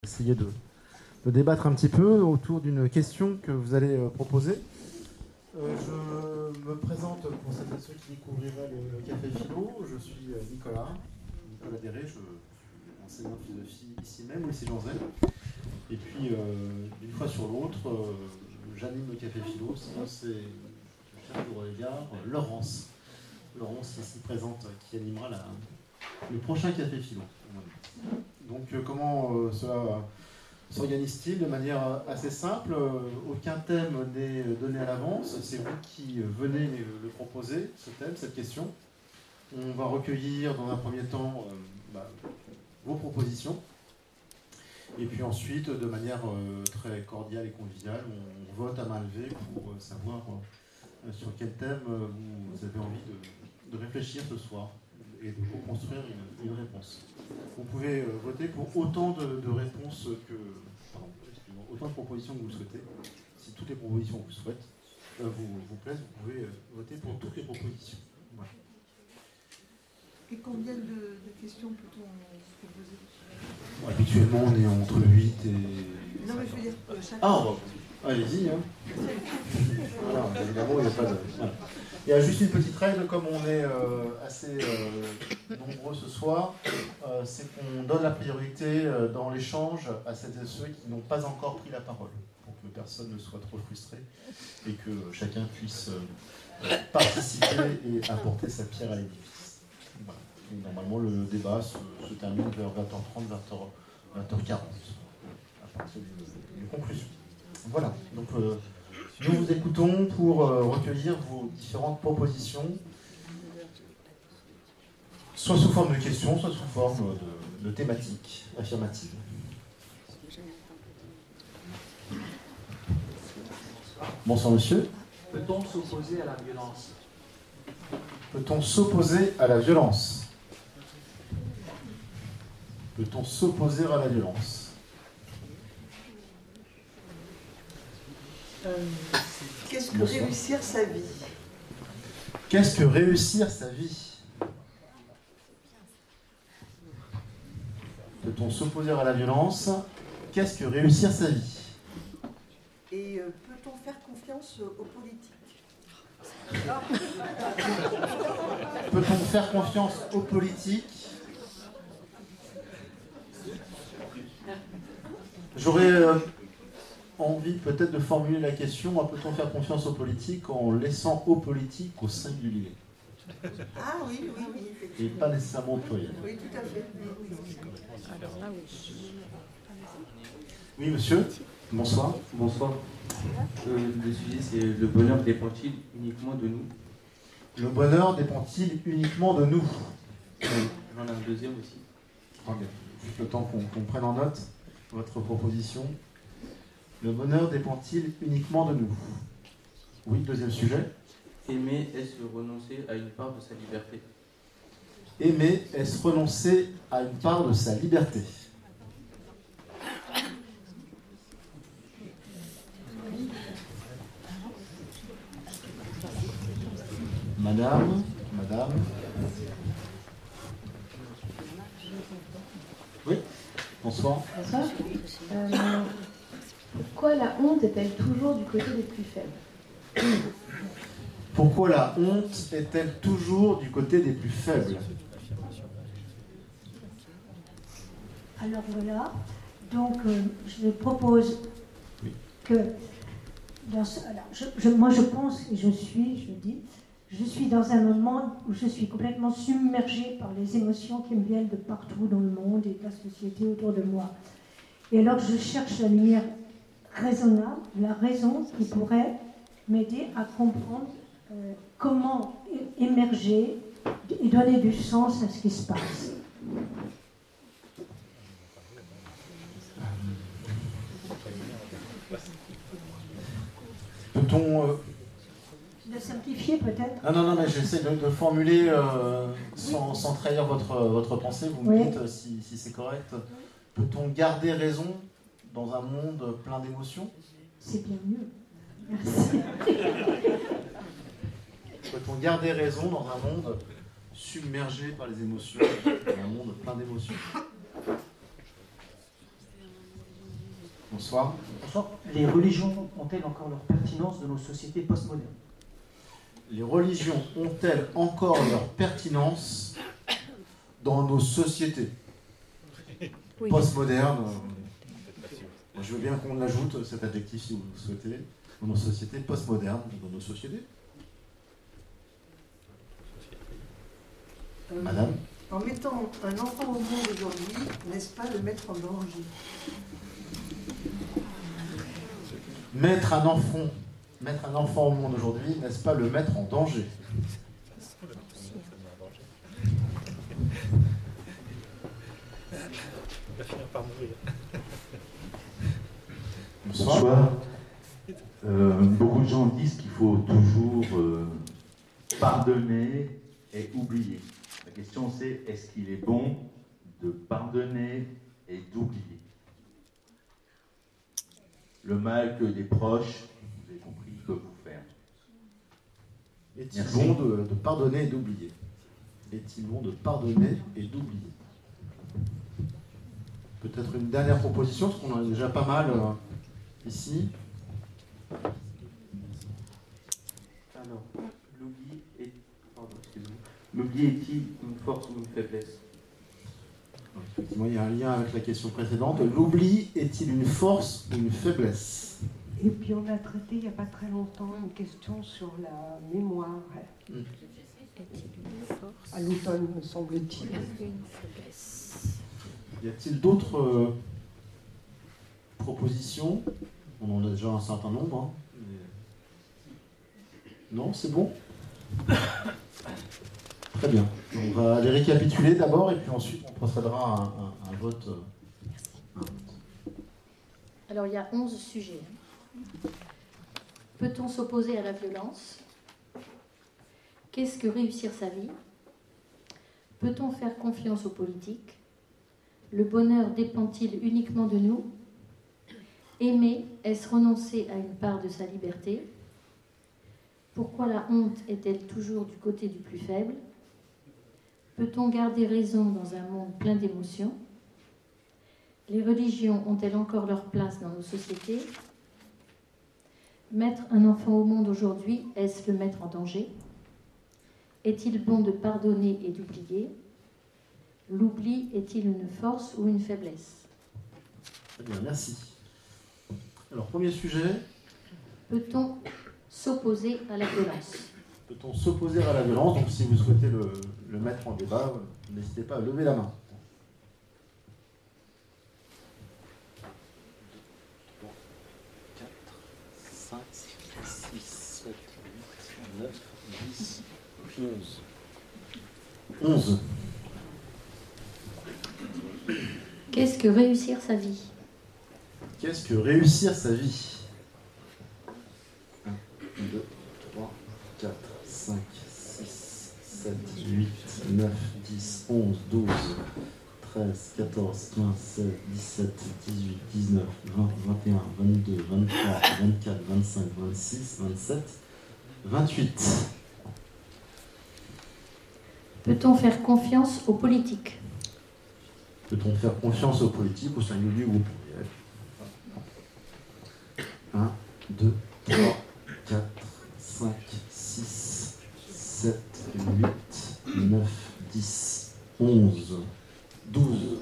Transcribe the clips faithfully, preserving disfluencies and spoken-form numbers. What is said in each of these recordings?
Essayer de, de débattre un petit peu autour d'une question que vous allez euh, proposer. Euh, je me présente pour celles et ceux qui découvriraient le, le Café Philo. Je suis euh, Nicolas, Nicolas Déré, je suis enseignant de philosophie ici même, au lycée Jean Zay. Et puis, euh, d'une fois sur l'autre, euh, j'anime le Café Philo. Sinon, c'est le regard Laurence. Laurence, ici présente, qui animera la, le prochain Café Philo. Donc euh, comment euh, cela euh, s'organise-t-il? De manière assez simple, euh, aucun thème n'est donné à l'avance, c'est vous qui euh, venez le proposer, ce thème, cette question. On va recueillir dans un premier temps euh, bah, vos propositions, et puis ensuite, de manière euh, très cordiale et conviviale, on, on vote à main levée pour euh, savoir euh, sur quel thème euh, vous avez envie de, de réfléchir ce soir et de co-construire une, une réponse. Vous pouvez euh, voter pour autant de, de réponses que... Pardon, excusez-moi, autant de propositions que vous le souhaitez. Si toutes les propositions vous, souhaitent, euh, vous, vous plaisent, vous pouvez euh, voter pour toutes les propositions. Voilà. Et combien de, de questions peut-on se poser? Bon, habituellement, on est entre huit et... Non, mais je veux dire, euh, chaque... Ah, bon, allez-y. Hein. Voilà, évidemment, il n'y a pas de... Voilà. Il y a juste une petite règle, comme on est euh, assez euh, nombreux ce soir, euh, c'est qu'on donne la priorité euh, dans l'échange à celles et ceux qui n'ont pas encore pris la parole, pour que personne ne soit trop frustré et que chacun puisse euh, participer et apporter sa pierre à l'édifice. Voilà. Et normalement, le débat se, se termine vers vingt heures trente, vingt heures quarante, à partir d'une conclusion. Voilà. Donc, euh, nous vous écoutons pour euh, recueillir vos différentes propositions, soit sous forme de questions, soit sous forme de, de thématiques affirmatives. Bonsoir monsieur. Peut-on s'opposer à la violence? Peut-on s'opposer à la violence? Peut-on s'opposer à la violence? Euh, Qu'est-ce que Bonsoir. Réussir sa vie? Qu'est-ce que réussir sa vie? Peut-on s'opposer à la violence? Qu'est-ce que réussir sa vie? Et euh, peut-on faire confiance aux politiques? Peut-on faire confiance aux politiques? J'aurais... Euh, envie peut-être de formuler la question, peut-on faire confiance aux politiques en laissant aux politiques au singulier? Ah oui, oui, oui. Et pas nécessairement au pluriel. Oui, tout à fait. Alors là, oui. Oui, monsieur. Bonsoir. Bonsoir. Euh, le sujet, c'est le bonheur dépend-il uniquement de nous? Le bonheur dépend-il uniquement de nous? J'en ai un deuxième aussi. Attendez, juste le temps qu'on qu'on prenne en note votre proposition. Le bonheur dépend-il uniquement de nous? Oui, deuxième sujet. Aimer, est-ce renoncer à une part de sa liberté? Aimer, est-ce renoncer à une part de sa liberté? Madame, madame. Oui, bonsoir. Bonsoir. Euh, pourquoi la honte est-elle toujours du côté des plus faibles? Pourquoi la honte est-elle toujours du côté des plus faibles? Alors voilà, donc euh, je propose oui. que, dans ce, alors, je, je, moi je pense et je suis, je dis, je suis dans un moment où je suis complètement submergée par les émotions qui me viennent de partout dans le monde et de la société autour de moi. Et alors je cherche la lumière raisonnable, la raison qui pourrait m'aider à comprendre euh, comment émerger et donner du sens à ce qui se passe. Peut-on... Euh... De simplifier peut-être? Non, non, non, mais j'essaie de, de formuler euh, sans, sans trahir votre, votre pensée. Vous me oui. dites si, si c'est correct. Peut-on garder raison dans un monde plein d'émotions? C'est bien mieux. Merci. Peut-on garder raison dans un monde submergé par les émotions, dans un monde plein d'émotions? Bonsoir. Bonsoir. Les religions ont-elles encore leur pertinence dans nos sociétés postmodernes? Les religions ont-elles encore leur pertinence dans nos sociétés Oui. postmodernes? euh, Je veux bien qu'on ajoute cet adjectif si vous le souhaitez, dans nos sociétés postmodernes, dans nos sociétés. Euh, Madame? En mettant un enfant au monde aujourd'hui, n'est-ce pas le mettre en danger? Mettre un enfant, mettre un enfant au monde aujourd'hui, n'est-ce pas le mettre en danger? Il va finir par mourir. Bonsoir. Bonsoir. Euh, beaucoup de gens disent qu'il faut toujours euh, pardonner et oublier. La question c'est, est-ce qu'il est bon de pardonner et d'oublier? Le mal que des proches, vous avez compris, peuvent vous faire. Est-il Merci. bon de, de pardonner et d'oublier? Est-il bon de pardonner et d'oublier? Peut-être une dernière proposition, parce qu'on en a déjà pas mal euh, ici. Alors, l'oubli est... Pardon, excusez-moi. L'oubli est-il une force ou une faiblesse? Effectivement, il y a un lien avec la question précédente. L'oubli est-il une force ou une faiblesse? Et puis on a traité il n'y a pas très longtemps une question sur la mémoire Mm. Est-il une force à l'automne, me semble-t-il. ou une faiblesse? Y a-t-il d'autres euh, propositions? On en a déjà un certain nombre. Hein. Mais- Non, c'est bon? Très bien. On va les récapituler d'abord et puis ensuite on procédera à un, un- un vote. euh, un vote. Alors il y a onze sujets. Peut-on s'opposer à la violence? Qu'est-ce que réussir sa vie? Peut-on faire confiance aux politiques? Le bonheur dépend-il uniquement de nous? Aimer, est-ce renoncer à une part de sa liberté? Pourquoi la honte est-elle toujours du côté du plus faible? Peut-on garder raison dans un monde plein d'émotions? Les religions ont-elles encore leur place dans nos sociétés? Mettre un enfant au monde aujourd'hui, est-ce le mettre en danger? Est-il bon de pardonner et d'oublier? L'oubli est-il une force ou une faiblesse? Très bien, merci. Alors, premier sujet, Peut-on s'opposer à la violence? peut-on s'opposer à la violence? Donc, si vous souhaitez le, le mettre en débat, euh, n'hésitez pas à lever la main. cinq, six, sept, huit, neuf, dix, onze. onze. Qu'est-ce que réussir sa vie? Qu'est-ce que réussir sa vie? un, deux, trois, quatre, cinq, six, sept, huit, neuf, dix, onze, douze, treize, quatorze, quinze, seize, dix-sept, dix-huit, dix-neuf, vingt, vingt et un, vingt-deux, vingt-trois, vingt-quatre, vingt-cinq, vingt-six, vingt-sept, vingt-huit. Peut-on faire confiance aux politiques? Peut-on faire confiance aux politiques au singulier ou au pluriel? un, deux, trois, quatre, cinq, six, sept, huit, neuf, dix, onze, douze.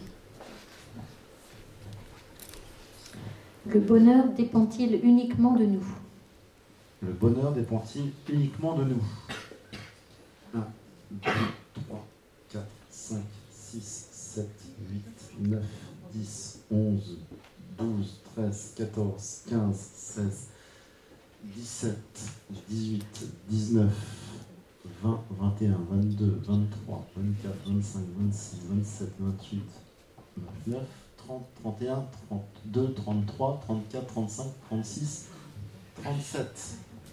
Le bonheur dépend-il uniquement de nous? Le bonheur dépend-il uniquement de nous? un, deux, trois, quatre, cinq, six, sept, huit, neuf, dix, onze, douze, treize, quatorze, quinze, seize, dix-sept, dix-huit, dix-neuf, vingt, vingt et un, vingt-deux, vingt-trois, vingt-quatre, vingt-cinq, vingt-six, vingt-sept, vingt-huit, vingt-neuf, trente, trente et un, trente-deux, trente-trois, trente-quatre, trente-cinq, trente-six, trente-sept.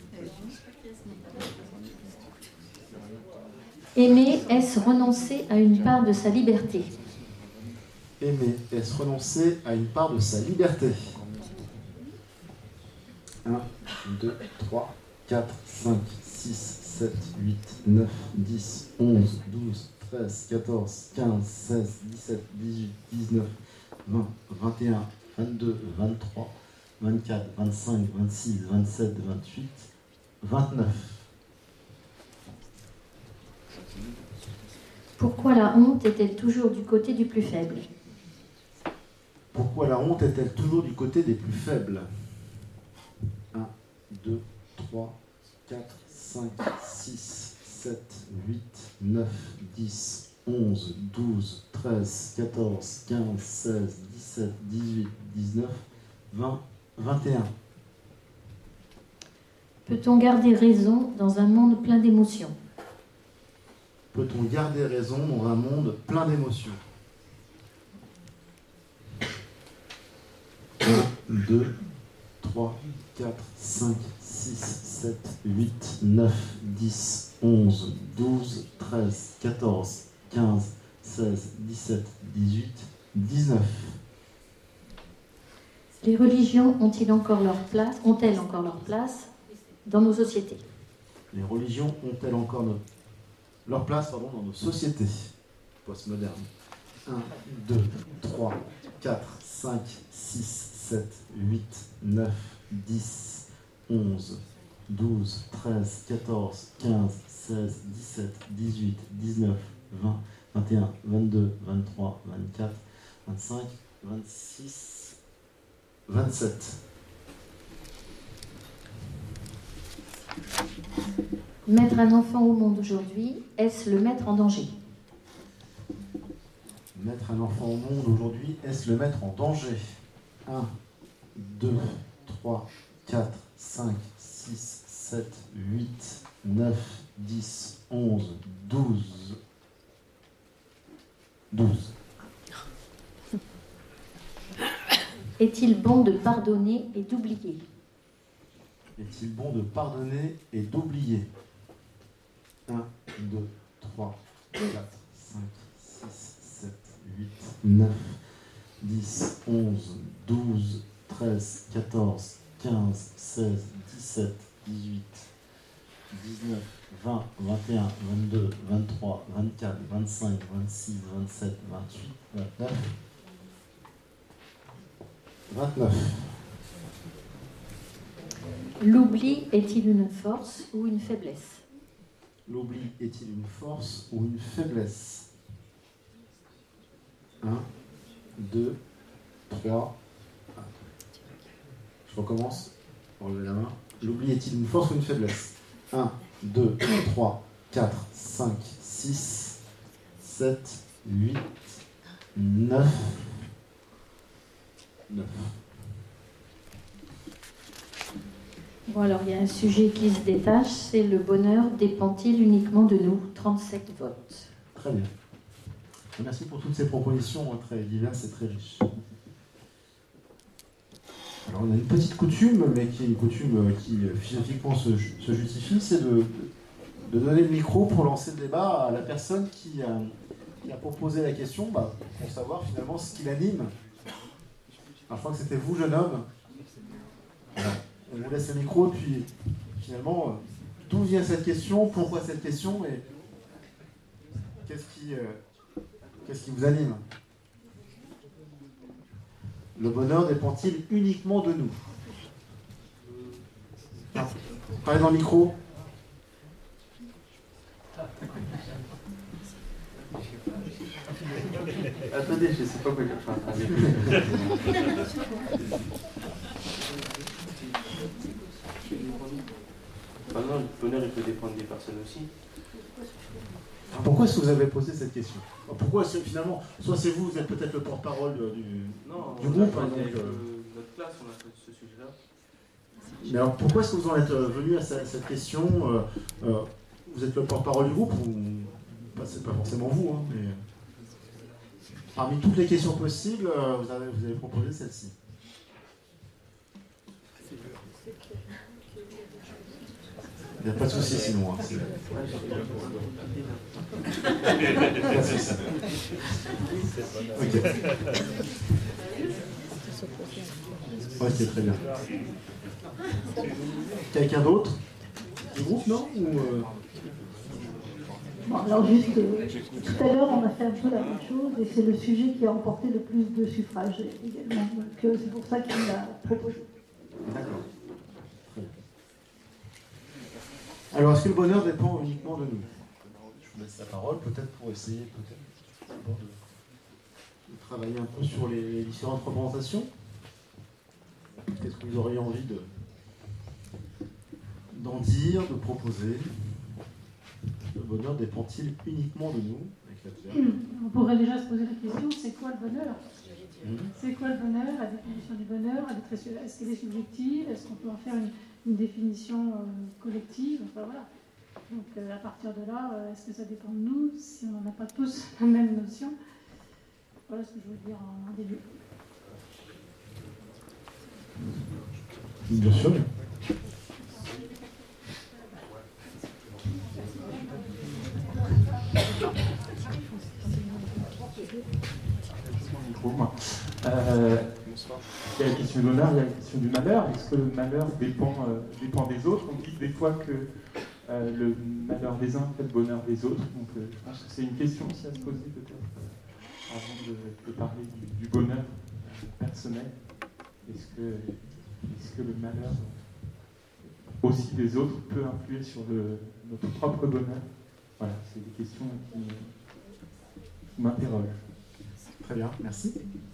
Aimer, est-ce renoncer à une part de sa liberté? Aimer, est-ce renoncer à une part de sa liberté? un, deux, trois, quatre, cinq, six, sept, huit, neuf, dix, onze, douze, treize, quatorze, quinze, seize, dix-sept, dix-huit, dix-neuf, vingt, vingt et un, vingt-deux, vingt-trois, vingt-quatre, vingt-cinq, vingt-six, vingt-sept, vingt-huit, vingt-neuf. Pourquoi la honte est-elle toujours du côté du plus faible? Pourquoi la honte est-elle toujours du côté des plus faibles? un, deux, trois, quatre, cinq, six, sept, huit, neuf, dix, onze, douze, treize, quatorze, quinze, seize, dix-sept, dix-huit, dix-neuf, vingt, vingt et un. Peut-on garder raison dans un monde plein d'émotions? Peut-on garder raison dans un monde plein d'émotions? un, deux, trois, quatre, cinq, six, sept, huit, neuf, dix, onze, douze, treize, quatorze, quinze, seize, dix-sept, dix-huit, dix-neuf. Les religions ont-ils encore leur place, ont-elles encore leur place dans nos sociétés? Les religions ont-elles encore no- leur place pardon, dans nos sociétés postmodernes? un, deux, trois, quatre, cinq, six, sept, huit, neuf, dix, onze, douze, treize, quatorze, quinze, seize, dix-sept, dix-huit, dix-neuf, vingt, vingt et un, vingt-deux, vingt-trois, vingt-quatre, vingt-cinq, vingt-six, vingt-sept. Mettre un enfant au monde aujourd'hui, est-ce le mettre en danger? Mettre un enfant au monde aujourd'hui, est-ce le mettre en danger? un, deux, trois, quatre, cinq, six, sept, huit, neuf, dix, onze, douze. douze. Est-il bon de pardonner et d'oublier? Est-il bon de pardonner et d'oublier? un, deux, trois, quatre, cinq, six, sept, huit, neuf, dix, onze, douze, treize, quatorze, quinze, seize, dix-sept, dix-huit, dix-neuf, vingt, vingt et un, vingt-deux, vingt-trois, vingt-quatre, vingt-cinq, vingt-six, vingt-sept, vingt-huit, vingt-neuf, vingt-neuf. L'oubli est-il une force ou une faiblesse? L'oubli est-il une force ou une faiblesse? un, deux, trois. Je recommence. Relevez la main. L'oubli est-il une force ou une faiblesse? un, deux, trois, quatre, cinq, six, sept, huit, neuf. neuf. Bon, alors il y a un sujet qui se détache, c'est le bonheur dépend-il uniquement de nous? trente-sept votes. Très bien. Merci pour toutes ces propositions hein, très diverses et très riches. Alors on a une petite coutume, mais qui est une coutume qui philosophiquement se, se justifie, c'est de, de donner le micro pour lancer le débat à la personne qui a, qui a proposé la question, bah, pour savoir finalement ce qui l'anime. Alors je crois que c'était vous, jeune homme. Voilà. On vous laisse le micro, puis finalement, euh, d'où vient cette question, pourquoi cette question, et qu'est-ce qui, euh, qu'est-ce qui vous anime? Le bonheur dépend-il uniquement de nous? Ah, parlez dans le micro. Attendez, je ne sais pas quoi dire. Enfin, Enfin, non, le bonheur, il peut dépendre des personnes aussi. Pourquoi est-ce que vous avez posé cette question? Pourquoi est-ce que finalement, soit c'est vous, vous êtes peut-être le porte-parole du, non, du groupe. Hein, donc, avec euh... notre classe, on a fait ce sujet-là. Mais alors, pourquoi est-ce que vous en êtes venu à cette, cette question euh, euh, Vous êtes le porte-parole du groupe ou bah, c'est pas forcément vous, hein, mais parmi toutes les questions possibles, euh, vous, avez, vous avez proposé celle-ci. Il n'y a pas de souci sinon. Hein, c'est... Pas de souci. Ok. Ok, très bien. Quelqu'un d'autre du groupe, non? Ou euh... Bon, alors juste, euh, tout à l'heure, on a fait un peu la même chose, et c'est le sujet qui a emporté le plus de suffrages également. Donc euh, c'est pour ça qu'il l'a proposé. D'accord. Alors, est-ce que le bonheur dépend uniquement de nous? Je vous laisse la parole, peut-être pour essayer peut-être de, de travailler un peu sur les, les différentes représentations. Qu'est-ce que vous auriez envie de d'en dire, de proposer? Le bonheur dépend-il uniquement de nous avec la Terre? On pourrait déjà se poser la question, c'est quoi le bonheur? Mmh. C'est quoi le bonheur? La définition du bonheur? Est-ce qu'elle est subjective? Est-ce qu'on peut en faire une, une définition euh, collective? Enfin voilà. Donc euh, à partir de là, euh, est-ce que ça dépend de nous si on n'en a pas tous la même notion? Voilà ce que je veux dire en, en début. Bien sûr. Euh, il y a la question de l'honneur, il y a la question du malheur. Est-ce que le malheur dépend, euh, dépend des autres? On dit des fois que euh, le malheur des uns fait le bonheur des autres. Donc euh, je pense que c'est une question aussi à se poser peut-être euh, avant de, de parler du, du bonheur euh, personnel. Est-ce que, est-ce que le malheur aussi des autres peut influer sur le, notre propre bonheur? Voilà, c'est des questions qui, qui m'interrogent. Très bien, merci.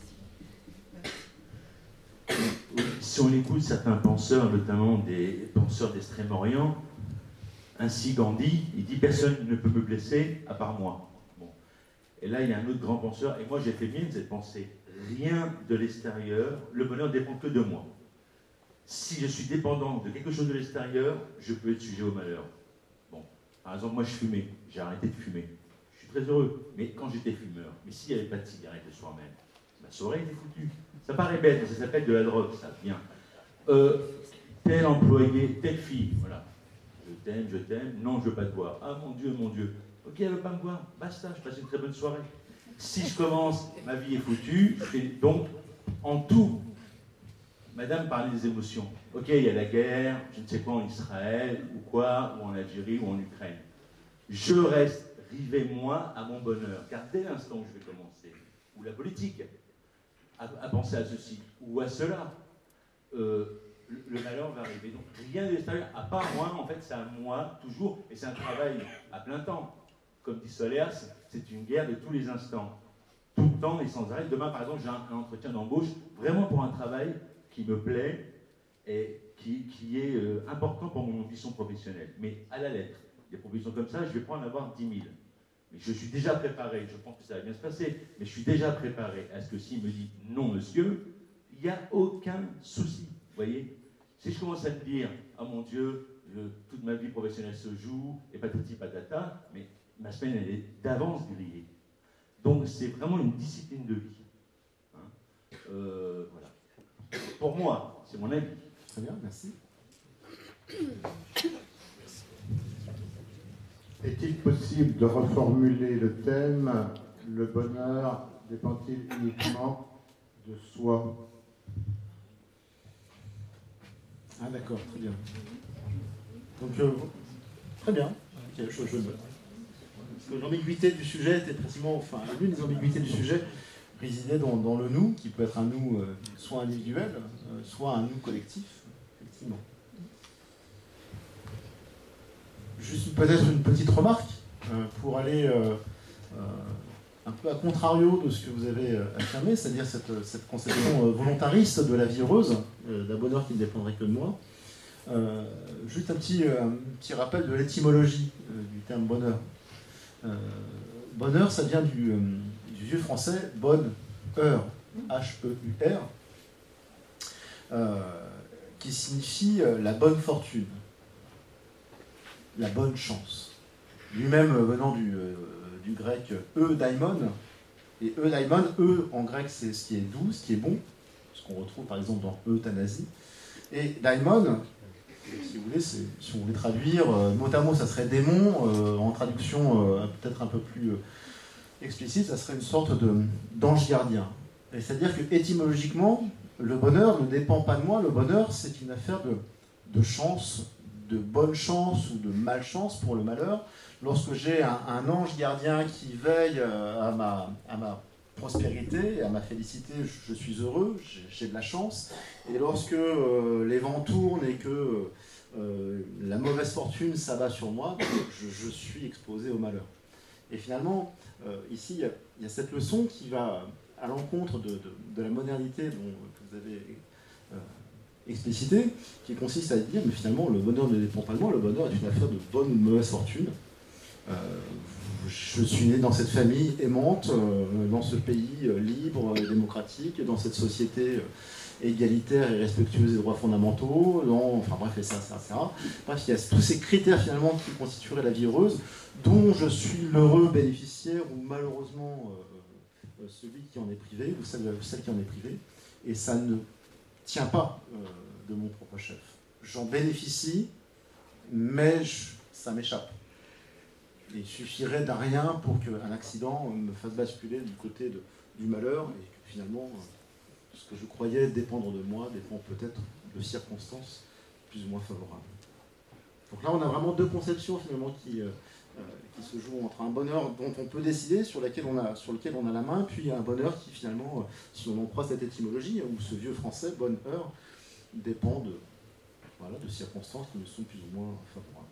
Si on écoute certains penseurs, notamment des penseurs d'Extrême-Orient, ainsi Gandhi, il dit « personne ne peut me blesser à part moi ». Bon. Et là, il y a un autre grand penseur, et moi j'ai fait mienne cette pensée. Rien de l'extérieur, le bonheur ne dépend que de moi. Si je suis dépendant de quelque chose de l'extérieur, je peux être sujet au malheur. Bon. Par exemple, moi je fumais, j'ai arrêté de fumer. Je suis très heureux, mais quand j'étais fumeur, mais s'il n'y avait pas de cigarette le soir même, ma soirée était foutue. Ça paraît bête, mais ça s'appelle de la drogue, ça, bien. Euh, tel employé, telle fille, voilà. Je t'aime, je t'aime, non, je veux pas te voir. Ah mon Dieu, mon Dieu. Ok, elle veut pas me voir, basta, je passe une très bonne soirée. Si je commence, ma vie est foutue, et donc, en tout, madame parlait des émotions. Ok, il y a la guerre, je ne sais pas, en Israël, ou quoi, ou en Algérie, ou en Ukraine. Je reste rivé, moi, à mon bonheur, car dès l'instant où je vais commencer, ou la politique, à, à penser à ceci, ou à cela, euh, le, le malheur va arriver. Donc rien de l'extérieur, à part moi, en fait, c'est à moi, toujours, et c'est un travail à plein temps. Comme dit Solers, c'est une guerre de tous les instants, tout le temps et sans arrêt. Demain, par exemple, j'ai un, un entretien d'embauche, vraiment pour un travail qui me plaît et qui, qui est euh, important pour mon ambition professionnelle. Mais à la lettre, des propositions comme ça, je ne vais pas en avoir dix mille. Mais je suis déjà préparé, je pense que ça va bien se passer, mais je suis déjà préparé à ce que s'il me dit non, monsieur, il n'y a aucun souci. Vous voyez? Si je commence à me dire, ah mon Dieu, je, toute ma vie professionnelle se joue, et patati patata, mais ma semaine, elle est d'avance grillée. Donc, c'est vraiment une discipline de vie. Hein euh, voilà. Pour moi, c'est mon avis. Très bien, merci. Est-il possible de reformuler le thème « Le bonheur dépend-il uniquement de soi » ? Ah d'accord, très bien. Donc, euh, très bien. Okay, je, je note. Parce que l'ambiguïté du sujet était précisément, enfin, l'une des ambiguïtés du sujet résidait dans, dans le nous, qui peut être un nous euh, soit individuel, euh, soit un nous collectif, effectivement. Juste peut-être une petite remarque euh, pour aller euh, euh, un peu à contrario de ce que vous avez euh, affirmé, c'est-à-dire cette, cette conception euh, volontariste de la vie heureuse, euh, d'un bonheur qui ne dépendrait que de moi. Euh, juste un petit, euh, un petit rappel de l'étymologie euh, du terme bonheur. Euh, bonheur, ça vient du, euh, du vieux français bonne heure, H E U R, euh, qui signifie euh, la bonne fortune, la bonne chance. Lui-même euh, venant du, euh, du grec eudaimon, et eudaimon, e en grec c'est ce qui est doux, ce qui est bon, ce qu'on retrouve par exemple dans euthanasie, et daimon, si vous voulez, si on voulait traduire euh, mot à mot, ça serait démon, euh, en traduction euh, peut-être un peu plus euh, explicite, ça serait une sorte de, d'ange gardien. Et c'est-à-dire que étymologiquement, le bonheur ne dépend pas de moi, le bonheur c'est une affaire de, de chance, de bonne chance ou de malchance pour le malheur. Lorsque j'ai un, un ange gardien qui veille à ma, à ma prospérité, à ma félicité, je, je suis heureux, j'ai, j'ai de la chance. Et lorsque euh, les vents tournent et que euh, la mauvaise fortune s'abat sur moi, je, je suis exposé au malheur. Et finalement, euh, ici, il y, y a cette leçon qui va à l'encontre de, de, de la modernité dont vous avez euh, explicité, qui consiste à dire, mais finalement, le bonheur ne dépend pas de moi, le bonheur est une affaire de bonne ou de mauvaise fortune. Euh, je suis né dans cette famille aimante, euh, dans ce pays euh, libre et démocratique, dans cette société euh, égalitaire et respectueuse des droits fondamentaux, dans, enfin bref, et ça, ça, ça. Bref, il y a tous ces critères finalement qui constitueraient la vie heureuse, dont je suis l'heureux bénéficiaire ou malheureusement euh, celui qui en est privé, ou celle, celle qui en est privée, et ça ne tient pas euh, de mon propre chef. J'en bénéficie, mais je, ça m'échappe. Il suffirait d'un rien pour qu'un accident me fasse basculer du côté de, du malheur et que finalement, ce que je croyais dépendre de moi dépend peut-être de circonstances plus ou moins favorables. Donc là, on a vraiment deux conceptions finalement qui, euh, qui se jouent entre un bonheur dont on peut décider, sur, laquelle on a, sur lequel on a la main, puis un bonheur qui finalement, si on en croit cette étymologie, ou ce vieux français, bonheur, dépend de, voilà, de circonstances qui me sont plus ou moins favorables.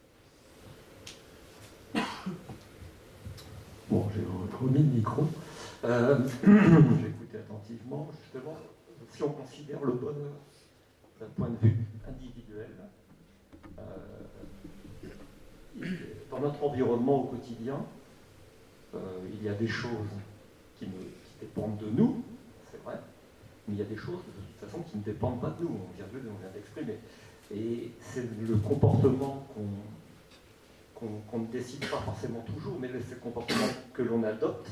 Bon, j'ai remis le micro. Euh, j'ai écouté attentivement, justement, si on considère le bonheur d'un point de vue individuel, euh, dans notre environnement au quotidien, euh, il y a des choses qui, ne, qui dépendent de nous, c'est vrai, mais il y a des choses de toute façon qui ne dépendent pas de nous, on vient de on vient d'exprimer. Et c'est le comportement qu'on qu'on qu'on ne décide pas forcément toujours, mais c'est le comportement que l'on adopte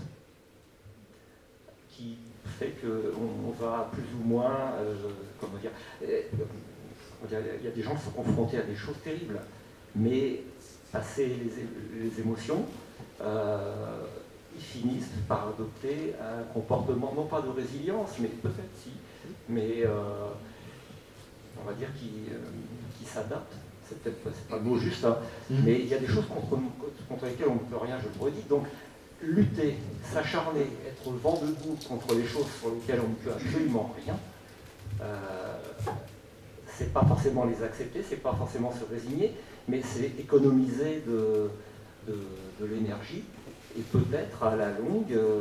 qui fait qu'on va plus ou moins, euh, comment dire, euh, il y a des gens qui sont confrontés à des choses terribles, mais passer les, les émotions, euh, ils finissent par adopter un comportement, non pas de résilience, mais peut-être si, mais euh, on va dire qui, euh, qui s'adapte. C'est peut-être c'est pas le mot juste, hein, mmh. mais il y a des choses contre, contre lesquelles on ne peut rien, je le redis. Donc, lutter, s'acharner, être vent debout contre les choses sur lesquelles on ne peut absolument rien, euh, c'est pas forcément les accepter, c'est pas forcément se résigner, mais c'est économiser de, de, de l'énergie et peut-être à la longue euh,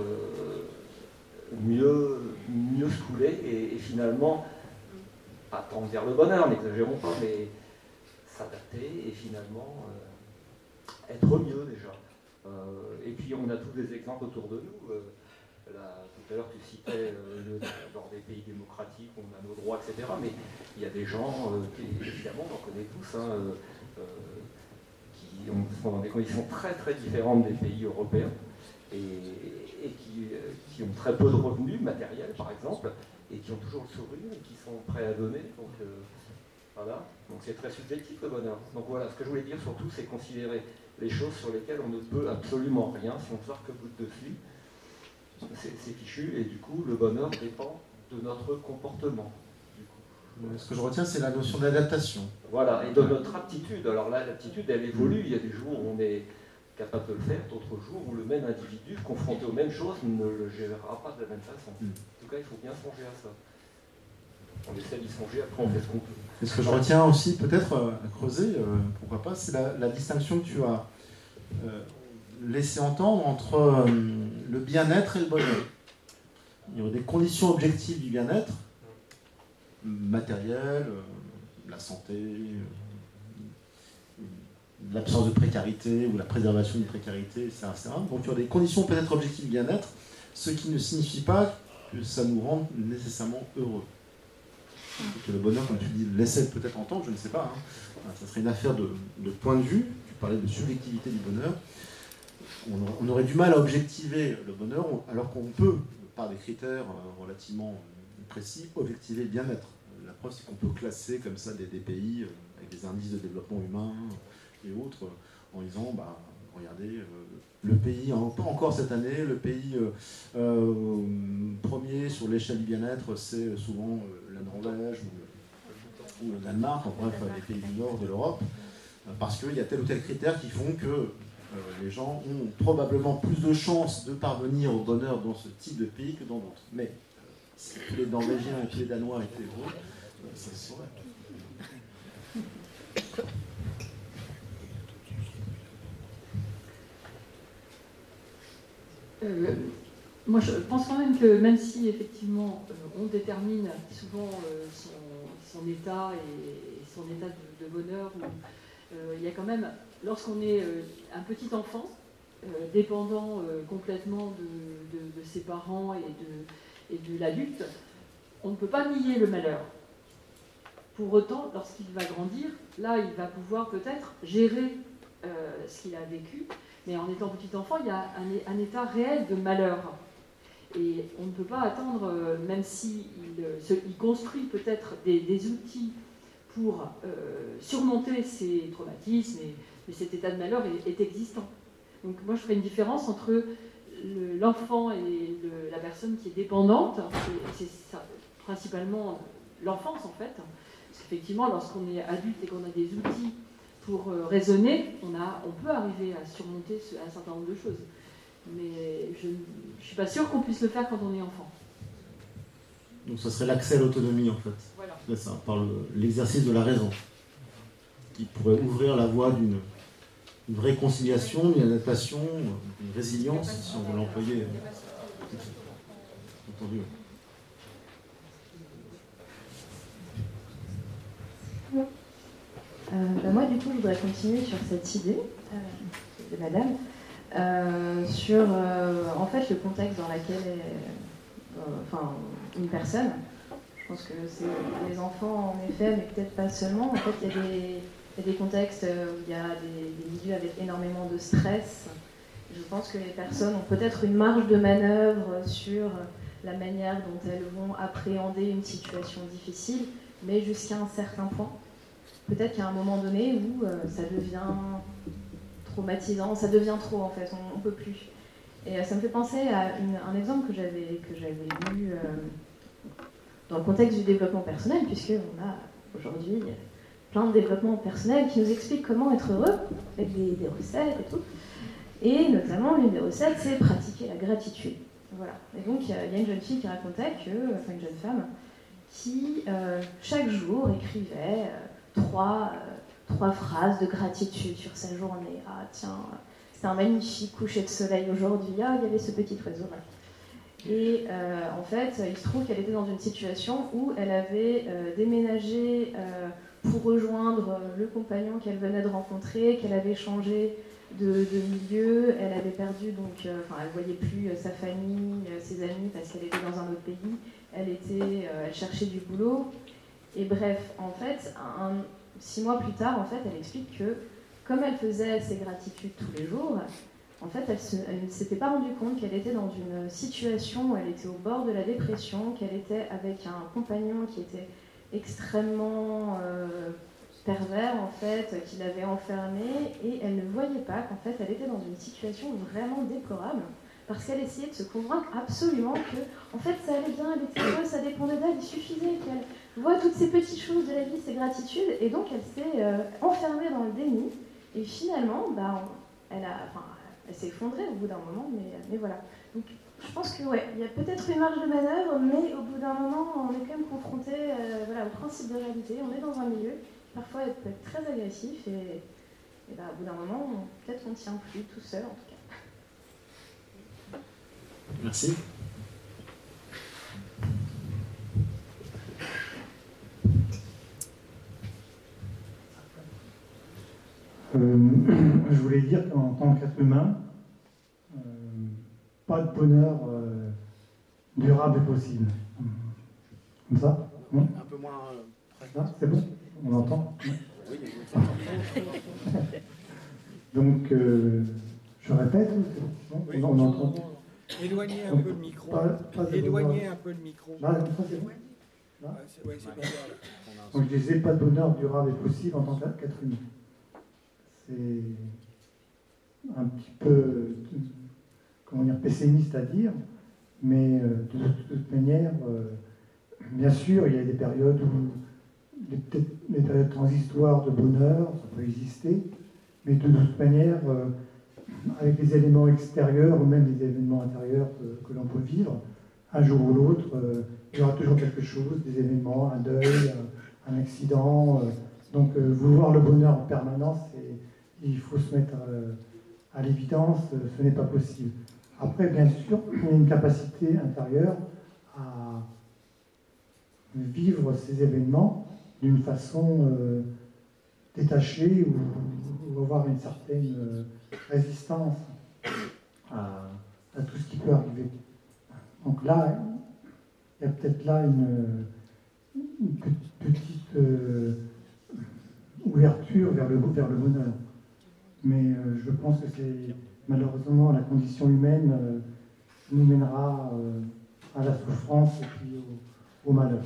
mieux, mieux se couler et, et finalement, pas tendre vers le bonheur, n'exagérons pas, mais s'adapter et finalement euh, être mieux déjà. Euh, et puis on a tous des exemples autour de nous. Euh, là, tout à l'heure tu citais euh, le, dans des pays démocratiques on a nos droits, et cetera. Mais il y a des gens, euh, qui, évidemment on en connaît tous, hein, euh, qui ont, sont dans des conditions très très différentes des pays européens et, et qui, euh, qui ont très peu de revenus matériels par exemple et qui ont toujours le sourire et qui sont prêts à donner. Donc, euh, voilà, donc c'est très subjectif le bonheur. Donc voilà, ce que je voulais dire surtout, c'est considérer les choses sur lesquelles on ne peut absolument rien si on ne sort que bout dessus. C'est, c'est fichu, et du coup, le bonheur dépend de notre comportement. Du coup. Ce que je retiens, c'est la notion d'adaptation. Voilà, et de notre aptitude. Alors là, l'aptitude, elle évolue. Il y a des jours où on est capable de le faire, d'autres jours où le même individu, confronté aux mêmes choses, ne le gérera pas de la même façon. En tout cas, il faut bien songer à ça. On essaie d'y songer, après on fait ce qu'on peut. Et ce que je retiens aussi, peut-être euh, à creuser, euh, pourquoi pas, c'est la, la distinction que tu as euh, laissé entendre entre euh, le bien-être et le bonheur. Il y a des conditions objectives du bien-être, matériel, euh, la santé, euh, l'absence de précarité ou la préservation de précarité, et cetera, et cetera. Donc il y a des conditions peut-être objectives du bien-être, ce qui ne signifie pas que ça nous rende nécessairement heureux. Que le bonheur, comme tu dis, laissait peut-être entendre, je ne sais pas. Hein. Ça serait une affaire de, de point de vue. Tu parlais de subjectivité du bonheur. On aurait, on aurait du mal à objectiver le bonheur, alors qu'on peut, par des critères relativement précis, objectiver le bien-être. La preuve, c'est qu'on peut classer comme ça des, des pays avec des indices de développement humain et autres, en disant, bah, regardez, euh, le pays, encore cette année, le pays euh, euh, premier sur l'échelle du bien-être, c'est souvent euh, la Norvège ou ou le Danemark, en bref les pays du nord de l'Europe, parce qu'il y a tel ou tel critère qui font que euh, les gens ont probablement plus de chances de parvenir au bonheur dans ce type de pays que dans d'autres. Mais euh, si tous les Norvégiens et tous les Danois étaient heureux, euh, ça se saurait. Euh, moi, je pense quand même que même si effectivement euh, on détermine souvent euh, son, son état et, et son état de, de bonheur, où, euh, il y a quand même, lorsqu'on est euh, un petit enfant, euh, dépendant euh, complètement de, de, de ses parents et de, et de l'adulte, on ne peut pas nier le malheur. Pour autant, lorsqu'il va grandir, là, il va pouvoir peut-être gérer euh, ce qu'il a vécu. Mais en étant petit enfant, il y a un, un état réel de malheur. Et on ne peut pas attendre, euh, même s'il si il construit peut-être des, des outils pour euh, surmonter ces traumatismes, et, mais cet état de malheur est, est existant. Donc moi, je ferais une différence entre l'enfant et le, la personne qui est dépendante. C'est principalement l'enfance, en fait. Parce qu'effectivement, lorsqu'on est adulte et qu'on a des outils pour euh, raisonner, on, a, on peut arriver à surmonter ce, un certain nombre de choses. Mais je ne suis pas sûre qu'on puisse le faire quand on est enfant. Donc ça serait l'accès à l'autonomie, en fait. Voilà. C'est ça, par l'exercice de la raison, qui pourrait ouvrir la voie d'une vraie conciliation, d'une adaptation, d'une résilience, si on veut l'employer. Entendu. Euh, bah moi, du coup, je voudrais continuer sur cette idée euh, de madame, euh, sur euh, en fait le contexte dans lequel est euh, enfin, une personne. Je pense que c'est les enfants, en effet, mais peut-être pas seulement. En fait, il y a des, il y a des contextes où il y a des, des milieux avec énormément de stress. Je pense que les personnes ont peut-être une marge de manœuvre sur la manière dont elles vont appréhender une situation difficile, mais jusqu'à un certain point. Peut-être qu'il y a un moment donné où euh, ça devient traumatisant, ça devient trop en fait, on ne peut plus. Et euh, ça me fait penser à une, un exemple que j'avais que j'avais lu euh, dans le contexte du développement personnel, puisqu'on a aujourd'hui plein de développements personnels qui nous expliquent comment être heureux, avec des, des recettes et tout. Et notamment, l'une des recettes, c'est pratiquer la gratitude. Voilà. Et donc, il y, y a une jeune fille qui racontait que, enfin une jeune femme, qui euh, chaque jour écrivait euh, Trois, euh, trois phrases de gratitude sur sa journée. Ah tiens, c'était un magnifique coucher de soleil aujourd'hui. Ah, il y avait ce petit oiseau là. Et euh, en fait, il se trouve qu'elle était dans une situation où elle avait euh, déménagé euh, pour rejoindre le compagnon qu'elle venait de rencontrer, qu'elle avait changé de, de milieu, elle avait perdu, donc, euh, enfin, elle ne voyait plus euh, sa famille, euh, ses amis parce qu'elle était dans un autre pays. Elle, était, euh, elle cherchait du boulot. Et bref, en fait, un, six mois plus tard, en fait, elle explique que comme elle faisait ses gratitudes tous les jours, en fait, elle, se, elle ne s'était pas rendue compte qu'elle était dans une situation où elle était au bord de la dépression, qu'elle était avec un compagnon qui était extrêmement euh, pervers, en fait, qui l'avait enfermée, et elle ne voyait pas qu'en fait, elle était dans une situation vraiment déplorable, parce qu'elle essayait de se convaincre absolument que, en fait, ça allait bien, elle était heureuse, ça dépendait d'elle, il suffisait qu'elle voit toutes ces petites choses de la vie, ces gratitudes, et donc elle s'est euh, enfermée dans le déni, et finalement, bah, on, elle, a, enfin, elle s'est effondrée au bout d'un moment, mais, mais voilà. Donc je pense que ouais, il y a peut-être une marge de manœuvre, mais au bout d'un moment, on est quand même confronté euh, voilà, au principe de réalité, on est dans un milieu qui parfois peut être très agressif, et, et bah, au bout d'un moment, peut-être qu'on ne tient plus tout seul en tout cas. Merci. Euh, je voulais dire qu'en tant qu'être humain, euh, pas de bonheur euh, durable est possible. Comme ça non Un peu moins. Euh, c'est bon. On entend. Oui, Donc, euh, je répète. Non oui, on entend. Éloignez un Donc, peu le micro. Pas, pas Éloignez bonheur. un peu le micro. Là, comme ça, c'est bon. Là ouais, c'est, ouais, c'est bien là. Donc, je disais, pas de bonheur durable est possible en tant qu'être humain. C'est un petit peu, comment dire, pessimiste à dire, mais euh, de toute manière, euh, bien sûr, il y a des périodes où les, peut-être les périodes transitoires de bonheur, ça peut exister, mais de toute manière, euh, avec les éléments extérieurs ou même les événements intérieurs que, que l'on peut vivre, un jour ou l'autre, euh, il y aura toujours quelque chose, des événements, un deuil, un, un accident. Euh, donc euh, vouloir le bonheur en permanence, il faut se mettre euh, à l'évidence, euh, ce n'est pas possible. Après, bien sûr, il y a une capacité intérieure à vivre ces événements d'une façon euh, détachée ou, ou avoir une certaine euh, résistance à, à tout ce qui peut arriver. Donc là, il y a peut-être là une, une petite euh, ouverture vers le, vers le bonheur. Mais euh, je pense que c'est malheureusement la condition humaine euh, nous mènera euh, à la souffrance et puis au, au malheur.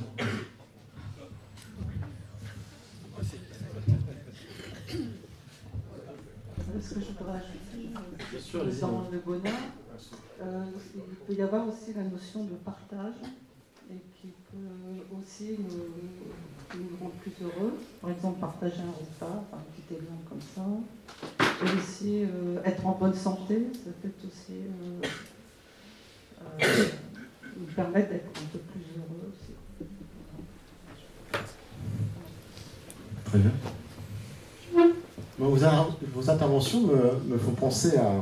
Ce que je voudrais ajouter, Bien sûr, dans le bonheur, euh, il peut y avoir aussi la notion de partage et qui peut aussi nous, nous rendre plus heureux. Par exemple, partager un repas, un petit élan comme ça. Et aussi euh, être en bonne santé, ça peut aussi euh, euh, nous permettre d'être un peu plus heureux aussi. Très bien. Vos, vos interventions me, me font penser à,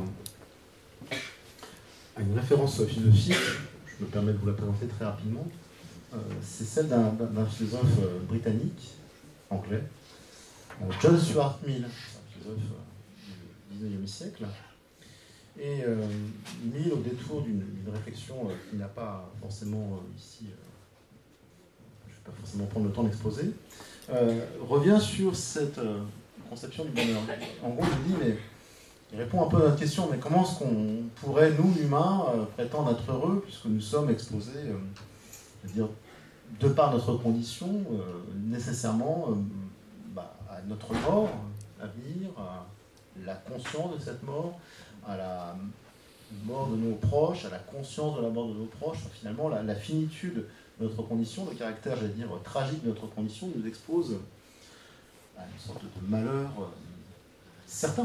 à une référence philosophique. Je me permets de vous la présenter très rapidement. Euh, c'est celle d'un, d'un philosophe britannique, anglais, John Stuart Mill, un philosophe du dix-neuvième siècle. Et euh, Mill, au détour d'une, d'une réflexion euh, qui n'a pas forcément euh, ici, euh, je ne vais pas forcément prendre le temps d'exposer, euh, revient sur cette euh, conception du bonheur. En gros, il dit, mais il répond un peu à notre question, mais comment est-ce qu'on pourrait, nous, humains, euh, prétendre être heureux, puisque nous sommes exposés, euh, c'est-à-dire, de par notre condition, euh, nécessairement euh, bah, à notre mort à venir, à la conscience de cette mort, à la mort de nos proches, à la conscience de la mort de nos proches, enfin, finalement, la, la finitude de notre condition, le caractère, j'allais dire, tragique de notre condition, nous expose à une sorte de malheur euh, certain.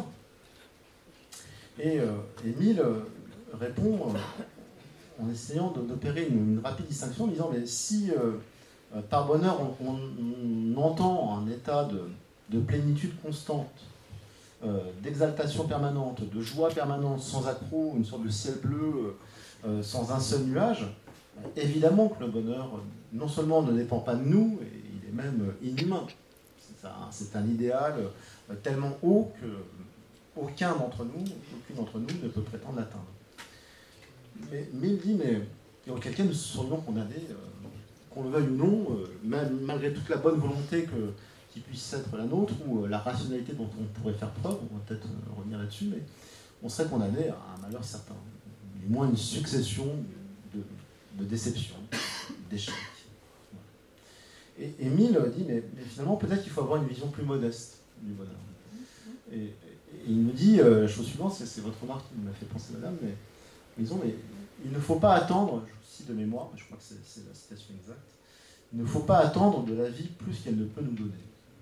Et, euh, et Mill euh, répond euh, en essayant de, d'opérer une, une rapide distinction en disant, mais si euh, euh, par bonheur on, on, on entend un état de, de plénitude constante, euh, d'exaltation permanente, de joie permanente, sans accroc, une sorte de ciel bleu, euh, sans un seul nuage, évidemment que le bonheur non seulement ne dépend pas de nous, et il est même inhumain. C'est un, c'est un idéal tellement haut que aucun d'entre nous, aucune d'entre nous ne peut prétendre l'atteindre. Mais, mais il dit, mais auquel cas nous serions condamnés, euh, qu'on le veuille ou non, euh, même, malgré toute la bonne volonté que, qui puisse être la nôtre, ou euh, la rationalité dont on pourrait faire preuve, on va peut-être euh, revenir là-dessus, mais on serait condamné à un malheur certain, du moins une succession de, de déceptions, d'échecs. Et, et Mill dit, mais, mais finalement, peut-être qu'il faut avoir une vision plus modeste du bonheur. Et, et il me dit, euh, la chose suivante, c'est, c'est votre remarque qui m'a fait penser, madame, mais disons, mais il ne faut pas attendre, je cite de mémoire, je crois que c'est, c'est la citation exacte, il ne faut pas attendre de la vie plus qu'elle ne peut nous donner.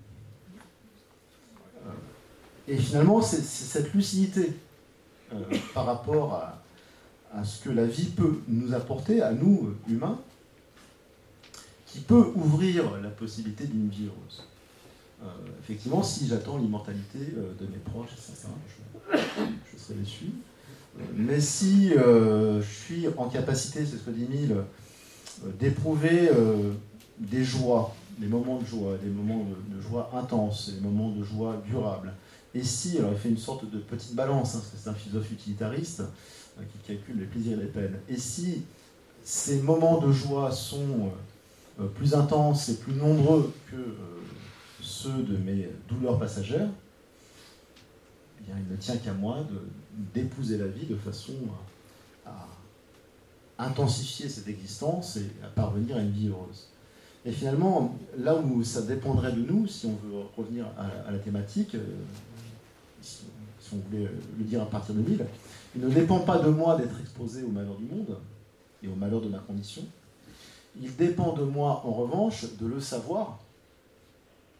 Euh, et finalement, c'est, c'est cette lucidité euh, par rapport à, à ce que la vie peut nous apporter, à nous, euh, humains, qui peut ouvrir la possibilité d'une vie heureuse. Euh, effectivement, si j'attends l'immortalité euh, de mes proches, et cetera, je, je serai déçu. Euh, mais si euh, je suis en capacité, c'est ce que dit Mill, euh, d'éprouver euh, des joies, des moments de joie, des moments de, de joie intenses, des moments de joie durables, et si, alors il fait une sorte de petite balance, hein, parce que c'est un philosophe utilitariste euh, qui calcule les plaisirs et les peines, et si ces moments de joie sont euh, plus intenses et plus nombreux que euh, ceux de mes douleurs passagères, eh bien, il ne tient qu'à moi de, d'épouser la vie de façon à, à intensifier cette existence et à parvenir à une vie heureuse. Et finalement, là où ça dépendrait de nous, si on veut revenir à, à la thématique, euh, si, si on voulait le dire à partir de Mill, il ne dépend pas de moi d'être exposé au malheur du monde et au malheur de ma condition. Il dépend de moi, en revanche, de le savoir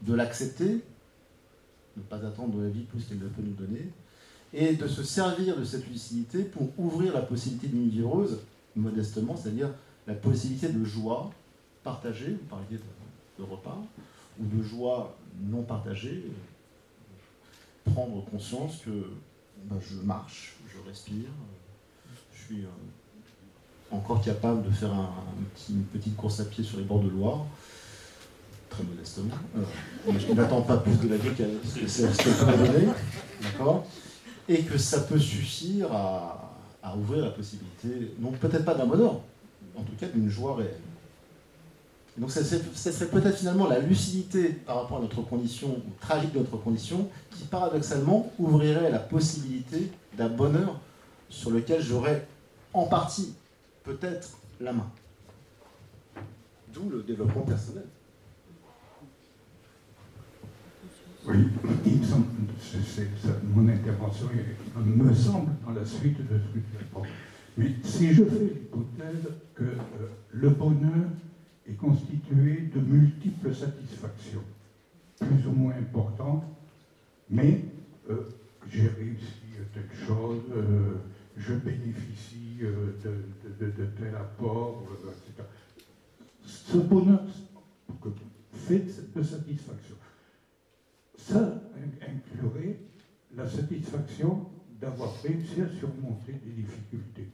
de l'accepter, ne pas attendre de la vie plus qu'elle ne peut nous donner, et de se servir de cette lucidité pour ouvrir la possibilité d'une vie heureuse, modestement, c'est-à-dire la possibilité de joie partagée, vous parliez de, de repas, ou de joie non partagée, prendre conscience que ben, je marche, je respire, je suis euh, encore capable de faire un, un petit, une petite course à pied sur les bords de Loire, très modestement. Euh, je n'attends pas plus de la vie que c'est ce qu'elle peut me donner, d'accord ? Et que ça peut suffire à, à ouvrir la possibilité, non peut-être pas d'un bonheur, en tout cas d'une joie réelle. Et donc ça, ça serait peut-être finalement la lucidité par rapport à notre condition, ou tragique de notre condition, qui paradoxalement ouvrirait la possibilité d'un bonheur sur lequel j'aurais en partie peut-être la main. D'où le développement personnel. Oui, il me semble, c'est, c'est, ça, mon intervention est, me semble dans la suite de ce que tu as dit. Mais si je fais l'hypothèse que euh, le bonheur est constitué de multiples satisfactions, plus ou moins importantes, mais euh, j'ai réussi telle chose, euh, je bénéficie euh, de, de, de, de tel apport, euh, et cetera. Ce bonheur fait de satisfaction. Ça inclurait la satisfaction d'avoir réussi à surmonter des difficultés.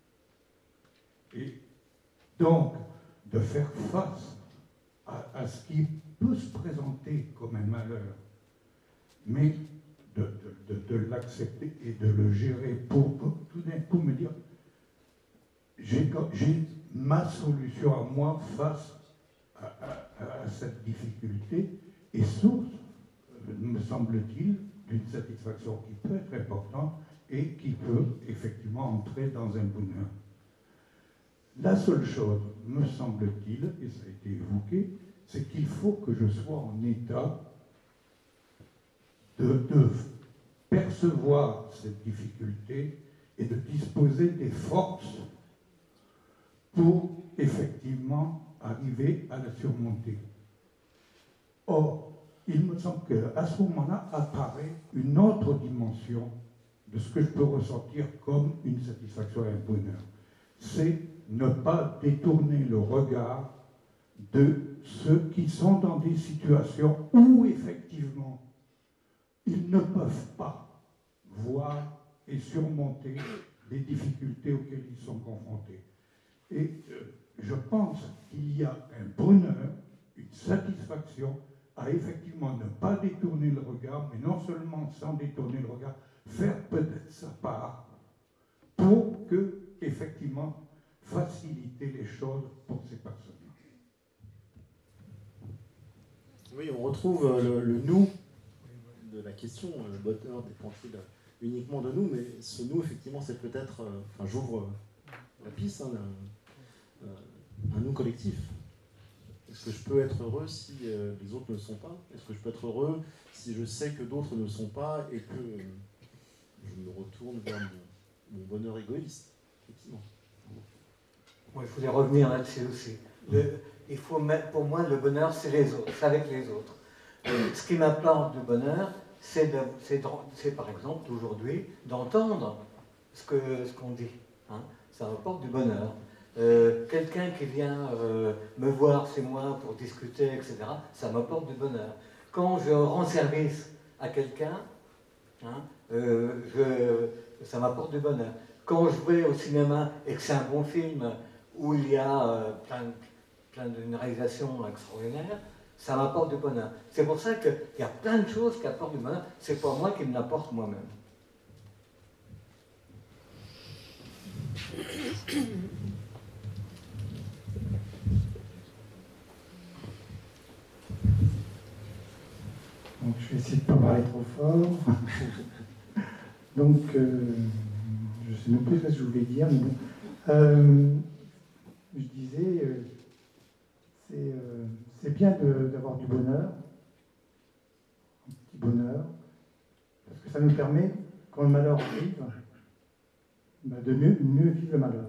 Et donc, de faire face à, à ce qui peut se présenter comme un malheur, mais de, de, de, de l'accepter et de le gérer pour, pour tout d'un coup me dire, j'ai, j'ai ma solution à moi face à, à, à cette difficulté et source, me semble-t-il, d'une satisfaction qui peut être importante et qui peut effectivement entrer dans un bonheur. La seule chose, me semble-t-il, et ça a été évoqué, c'est qu'il faut que je sois en état de, de percevoir cette difficulté et de disposer des forces pour effectivement arriver à la surmonter. Or, il me semble qu'à ce moment-là apparaît une autre dimension de ce que je peux ressentir comme une satisfaction et un bonheur. C'est ne pas détourner le regard de ceux qui sont dans des situations où effectivement ils ne peuvent pas voir et surmonter les difficultés auxquelles ils sont confrontés. Et euh, je pense qu'il y a un bonheur, une satisfaction à effectivement ne pas détourner le regard, mais non seulement sans détourner le regard, faire peut-être sa part pour que, effectivement, faciliter les choses pour ces personnes-là. Oui, on retrouve le, le nous de la question, le bonheur dépend-il uniquement de nous, mais ce nous, effectivement, c'est peut-être, enfin j'ouvre la piste, hein, un, un nous collectif. Est-ce que je peux être heureux si euh, les autres ne le sont pas ? Est-ce que je peux être heureux si je sais que d'autres ne le sont pas et que euh, je me retourne vers mon, mon bonheur égoïste, effectivement. Moi, je voulais revenir là-dessus aussi. Le, il faut mettre, pour moi, le bonheur, c'est les autres, c'est avec les autres. Euh, ce qui m'apporte du bonheur, c'est, de, c'est, de, c'est par exemple, aujourd'hui, d'entendre ce, que, ce qu'on dit. Hein. Ça m'apporte du bonheur. Euh, quelqu'un qui vient euh, me voir chez moi pour discuter, et cetera, ça m'apporte du bonheur. Quand je rends service à quelqu'un, hein, euh, je, ça m'apporte du bonheur. Quand je vais au cinéma et que c'est un bon film où il y a euh, plein, plein d'une réalisation extraordinaire, ça m'apporte du bonheur. C'est pour ça qu'il y a plein de choses qui apportent du bonheur. C'est pas moi qui me l'apporte moi-même. Donc je vais essayer de ne pas parler trop fort. Donc, euh, je ne sais même plus ce que je voulais dire, mais bon. Euh, je disais, euh, c'est, euh, c'est bien de, d'avoir du bonheur, un petit bonheur, parce que ça nous permet, quand le malheur arrive, bah, de mieux, mieux vivre le malheur.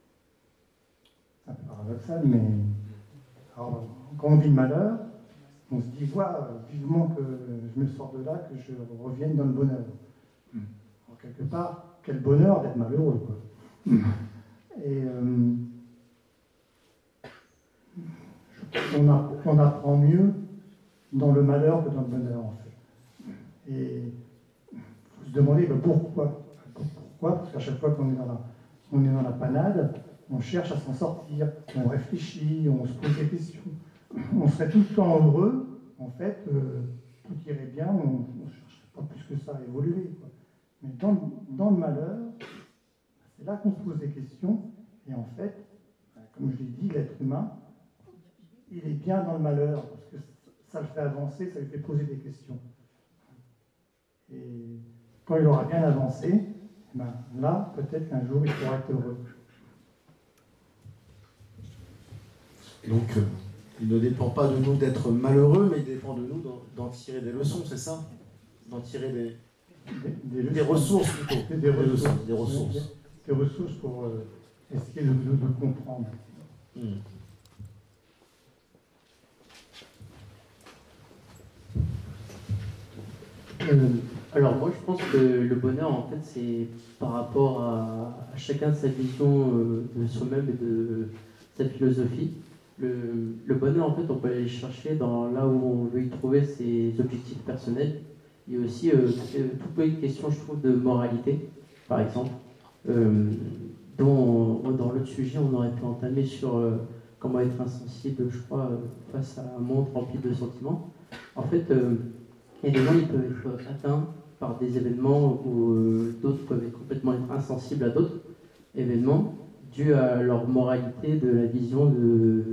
C'est un peu paradoxal, mais alors, quand on vit le malheur, on se dit, voilà, vivement que je me sors de là, que je revienne dans le bonheur. Mm. Alors, quelque part, quel bonheur d'être malheureux, quoi. Mm. Et euh, on, a, on apprend mieux dans le malheur que dans le bonheur, en fait. Et il faut se demander ben, pourquoi. Pourquoi? Parce qu'à chaque fois qu'on est dans la, on est dans la panade, on cherche à s'en sortir, on réfléchit, on se pose des questions. On serait tout le temps heureux, en fait, euh, tout irait bien, on ne cherche pas plus que ça à évoluer, quoi. Mais dans, dans le malheur, c'est là qu'on se pose des questions, et en fait, comme je l'ai dit, l'être humain, il est bien dans le malheur, parce que ça le fait avancer, ça lui fait poser des questions. Et quand il aura bien avancé, ben là, peut-être qu'un jour, il pourra être heureux. Donc, euh, il ne dépend pas de nous d'être malheureux, mais il dépend de nous d'en tirer des leçons, c'est ça? D'en tirer des, des, des, des ressources, plutôt. Des, des, ressources, ressources, des ressources. Des, des ressources pour euh, essayer de, de, de comprendre. Mmh. Euh, alors moi je pense que le bonheur en fait c'est par rapport à, à chacun sa vision euh, de soi-même et de sa philosophie. Le, le bonheur en fait on peut aller le chercher dans là où on veut y trouver ses objectifs personnels. Il y a aussi euh, toute une question je trouve de moralité par exemple, euh, dont on, dans l'autre sujet on aurait pu entamer sur euh, comment être insensible je crois euh, face à un monde rempli de sentiments. En fait euh, et les gens ils peuvent être atteints par des événements où euh, d'autres peuvent être complètement être insensibles à d'autres événements dus à leur moralité de la vision de,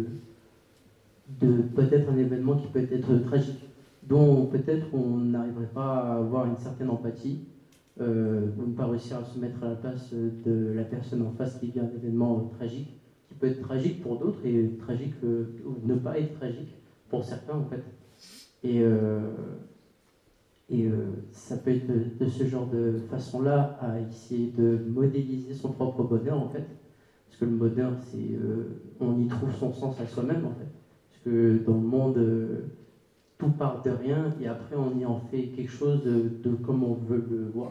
de peut-être un événement qui peut être tragique, dont peut-être on n'arriverait pas à avoir une certaine empathie euh, ou ne pas réussir à se mettre à la place de la personne en face qui vit un événement euh, tragique, qui peut être tragique pour d'autres et tragique euh, ou ne pas être tragique pour certains en fait. Et euh, Et euh, ça peut être de, de ce genre de façon-là à essayer de modéliser son propre bonheur, en fait. Parce que le bonheur, c'est, euh, on y trouve son sens à soi-même, en fait. Parce que dans le monde, euh, tout part de rien, et après, on y en fait quelque chose de, de comme on veut le voir.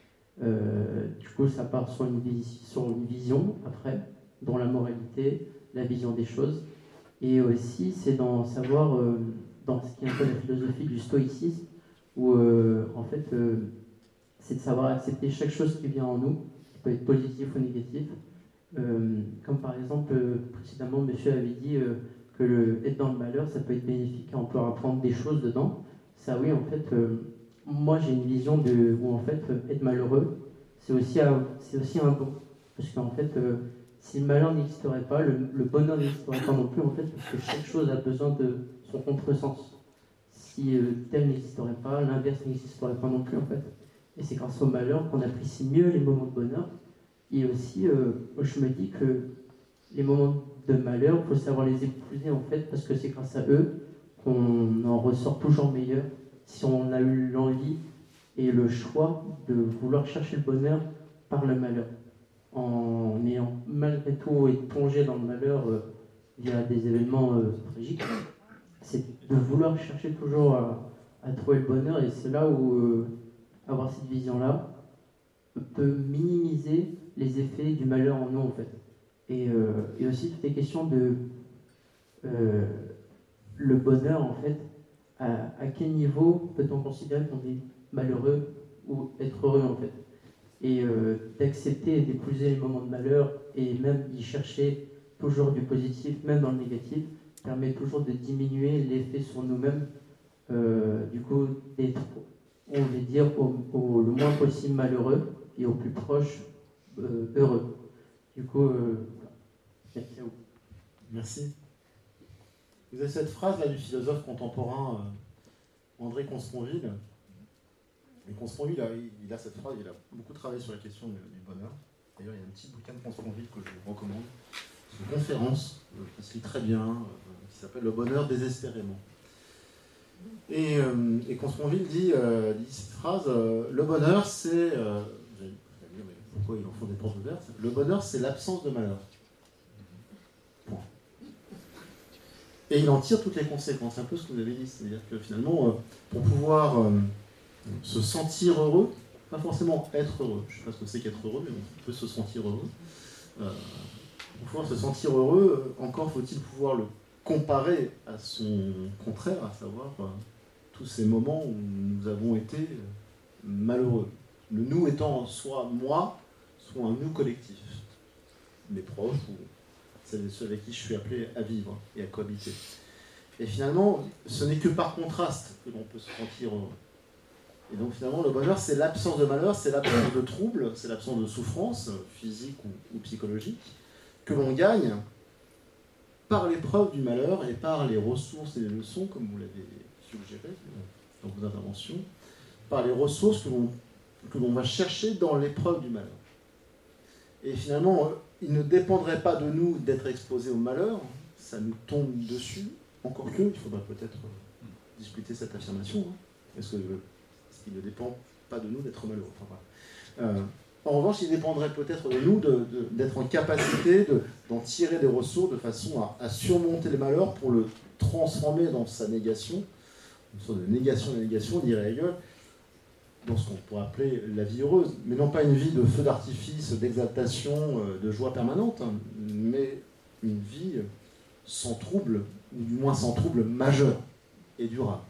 Euh, du coup, ça part sur une, sur une vision, après, dans la moralité, la vision des choses. Et aussi, c'est dans savoir, euh, dans ce qui est un peu la philosophie du stoïcisme, où euh, en fait euh, c'est de savoir accepter chaque chose qui vient en nous, qui peut être positif ou négatif. Euh, comme par exemple, euh, précédemment, monsieur avait dit euh, que le, être dans le malheur, ça peut être bénéfique et on peut apprendre des choses dedans. Ça, oui, en fait, euh, moi j'ai une vision de, où en fait, être malheureux, c'est aussi, un, c'est aussi un don. Parce qu'en fait, euh, si le malheur n'existerait pas, le, le bonheur n'existerait pas non plus, en fait, parce que chaque chose a besoin de son contresens. Si euh, tel n'existerait pas, l'inverse n'existerait pas non plus en fait. Et c'est grâce au malheur qu'on apprécie mieux les moments de bonheur. Et aussi, euh, je me dis que les moments de malheur, il faut savoir les épouser en fait, parce que c'est grâce à eux qu'on en ressort toujours meilleur. Si on a eu l'envie et le choix de vouloir chercher le bonheur par le malheur, en ayant malgré tout été plongé dans le malheur euh, via des événements euh, tragiques. C'est de vouloir chercher toujours à, à trouver le bonheur, et c'est là où euh, avoir cette vision-là peut minimiser les effets du malheur en nous en fait. Et, euh, et aussi toutes les questions de euh, le bonheur en fait, à, à quel niveau peut-on considérer qu'on est malheureux ou être heureux en fait. Et euh, d'accepter et d'épouser les moments de malheur et même d'y chercher toujours du positif, même dans le négatif, permet toujours de diminuer l'effet sur nous-mêmes, euh, du coup d'être, on va dire, au, au, le moins possible malheureux et au plus proche euh, heureux. Du coup, euh, merci à vous. Merci. Vous avez cette phrase là du philosophe contemporain euh, André Consponville. Et Consponville, il, il a cette phrase, il a beaucoup travaillé sur la question du, du bonheur. D'ailleurs, il y a un petit bouquin de Consponville que je vous recommande. C'est une conférence euh, qui se lit très bien, euh, qui s'appelle Le bonheur désespérément. Et, euh, et Consponville dit, euh, dit cette phrase, euh, le bonheur c'est... Euh, vous allez dire, mais pourquoi ils en font des portes ouvertes? Le bonheur c'est l'absence de malheur. Point. et il en tire toutes les conséquences, un peu ce que vous avez dit, c'est-à-dire que finalement, euh, pour pouvoir euh, se sentir heureux, pas forcément être heureux, je ne sais pas ce que c'est qu'être heureux, mais on peut se sentir heureux. Euh, pour pouvoir se sentir heureux, encore faut-il pouvoir le comparer à son contraire, à savoir euh, tous ces moments où nous avons été euh, malheureux. Le nous étant soit moi, soit un nous collectif. Mes proches ou ceux avec qui je suis appelé à vivre et à cohabiter. Et finalement, ce n'est que par contraste que l'on peut se sentir heureux. Et donc finalement, le bonheur, c'est l'absence de malheur, c'est l'absence de trouble, c'est l'absence de souffrance, physique ou, ou psychologique, que l'on gagne par l'épreuve du malheur et par les ressources et les leçons, comme vous l'avez suggéré dans vos interventions, par les ressources que l'on, que l'on va chercher dans l'épreuve du malheur. Et finalement, il ne dépendrait pas de nous d'être exposés au malheur, ça nous tombe dessus, encore que, il faudra peut-être discuter cette affirmation, hein. Est-ce que, est-ce qu'il ne dépend pas de nous d'être malheureux, enfin, voilà. euh, En revanche, il dépendrait peut-être de nous de, de, d'être en capacité de, d'en tirer des ressources de façon à, à surmonter le malheur pour le transformer dans sa négation, une sorte de négation de négation, dirait Hegel, dans ce qu'on pourrait appeler la vie heureuse, mais non pas une vie de feu d'artifice, d'exaltation, de joie permanente, hein, mais une vie sans trouble, ou du moins sans trouble majeur et durable.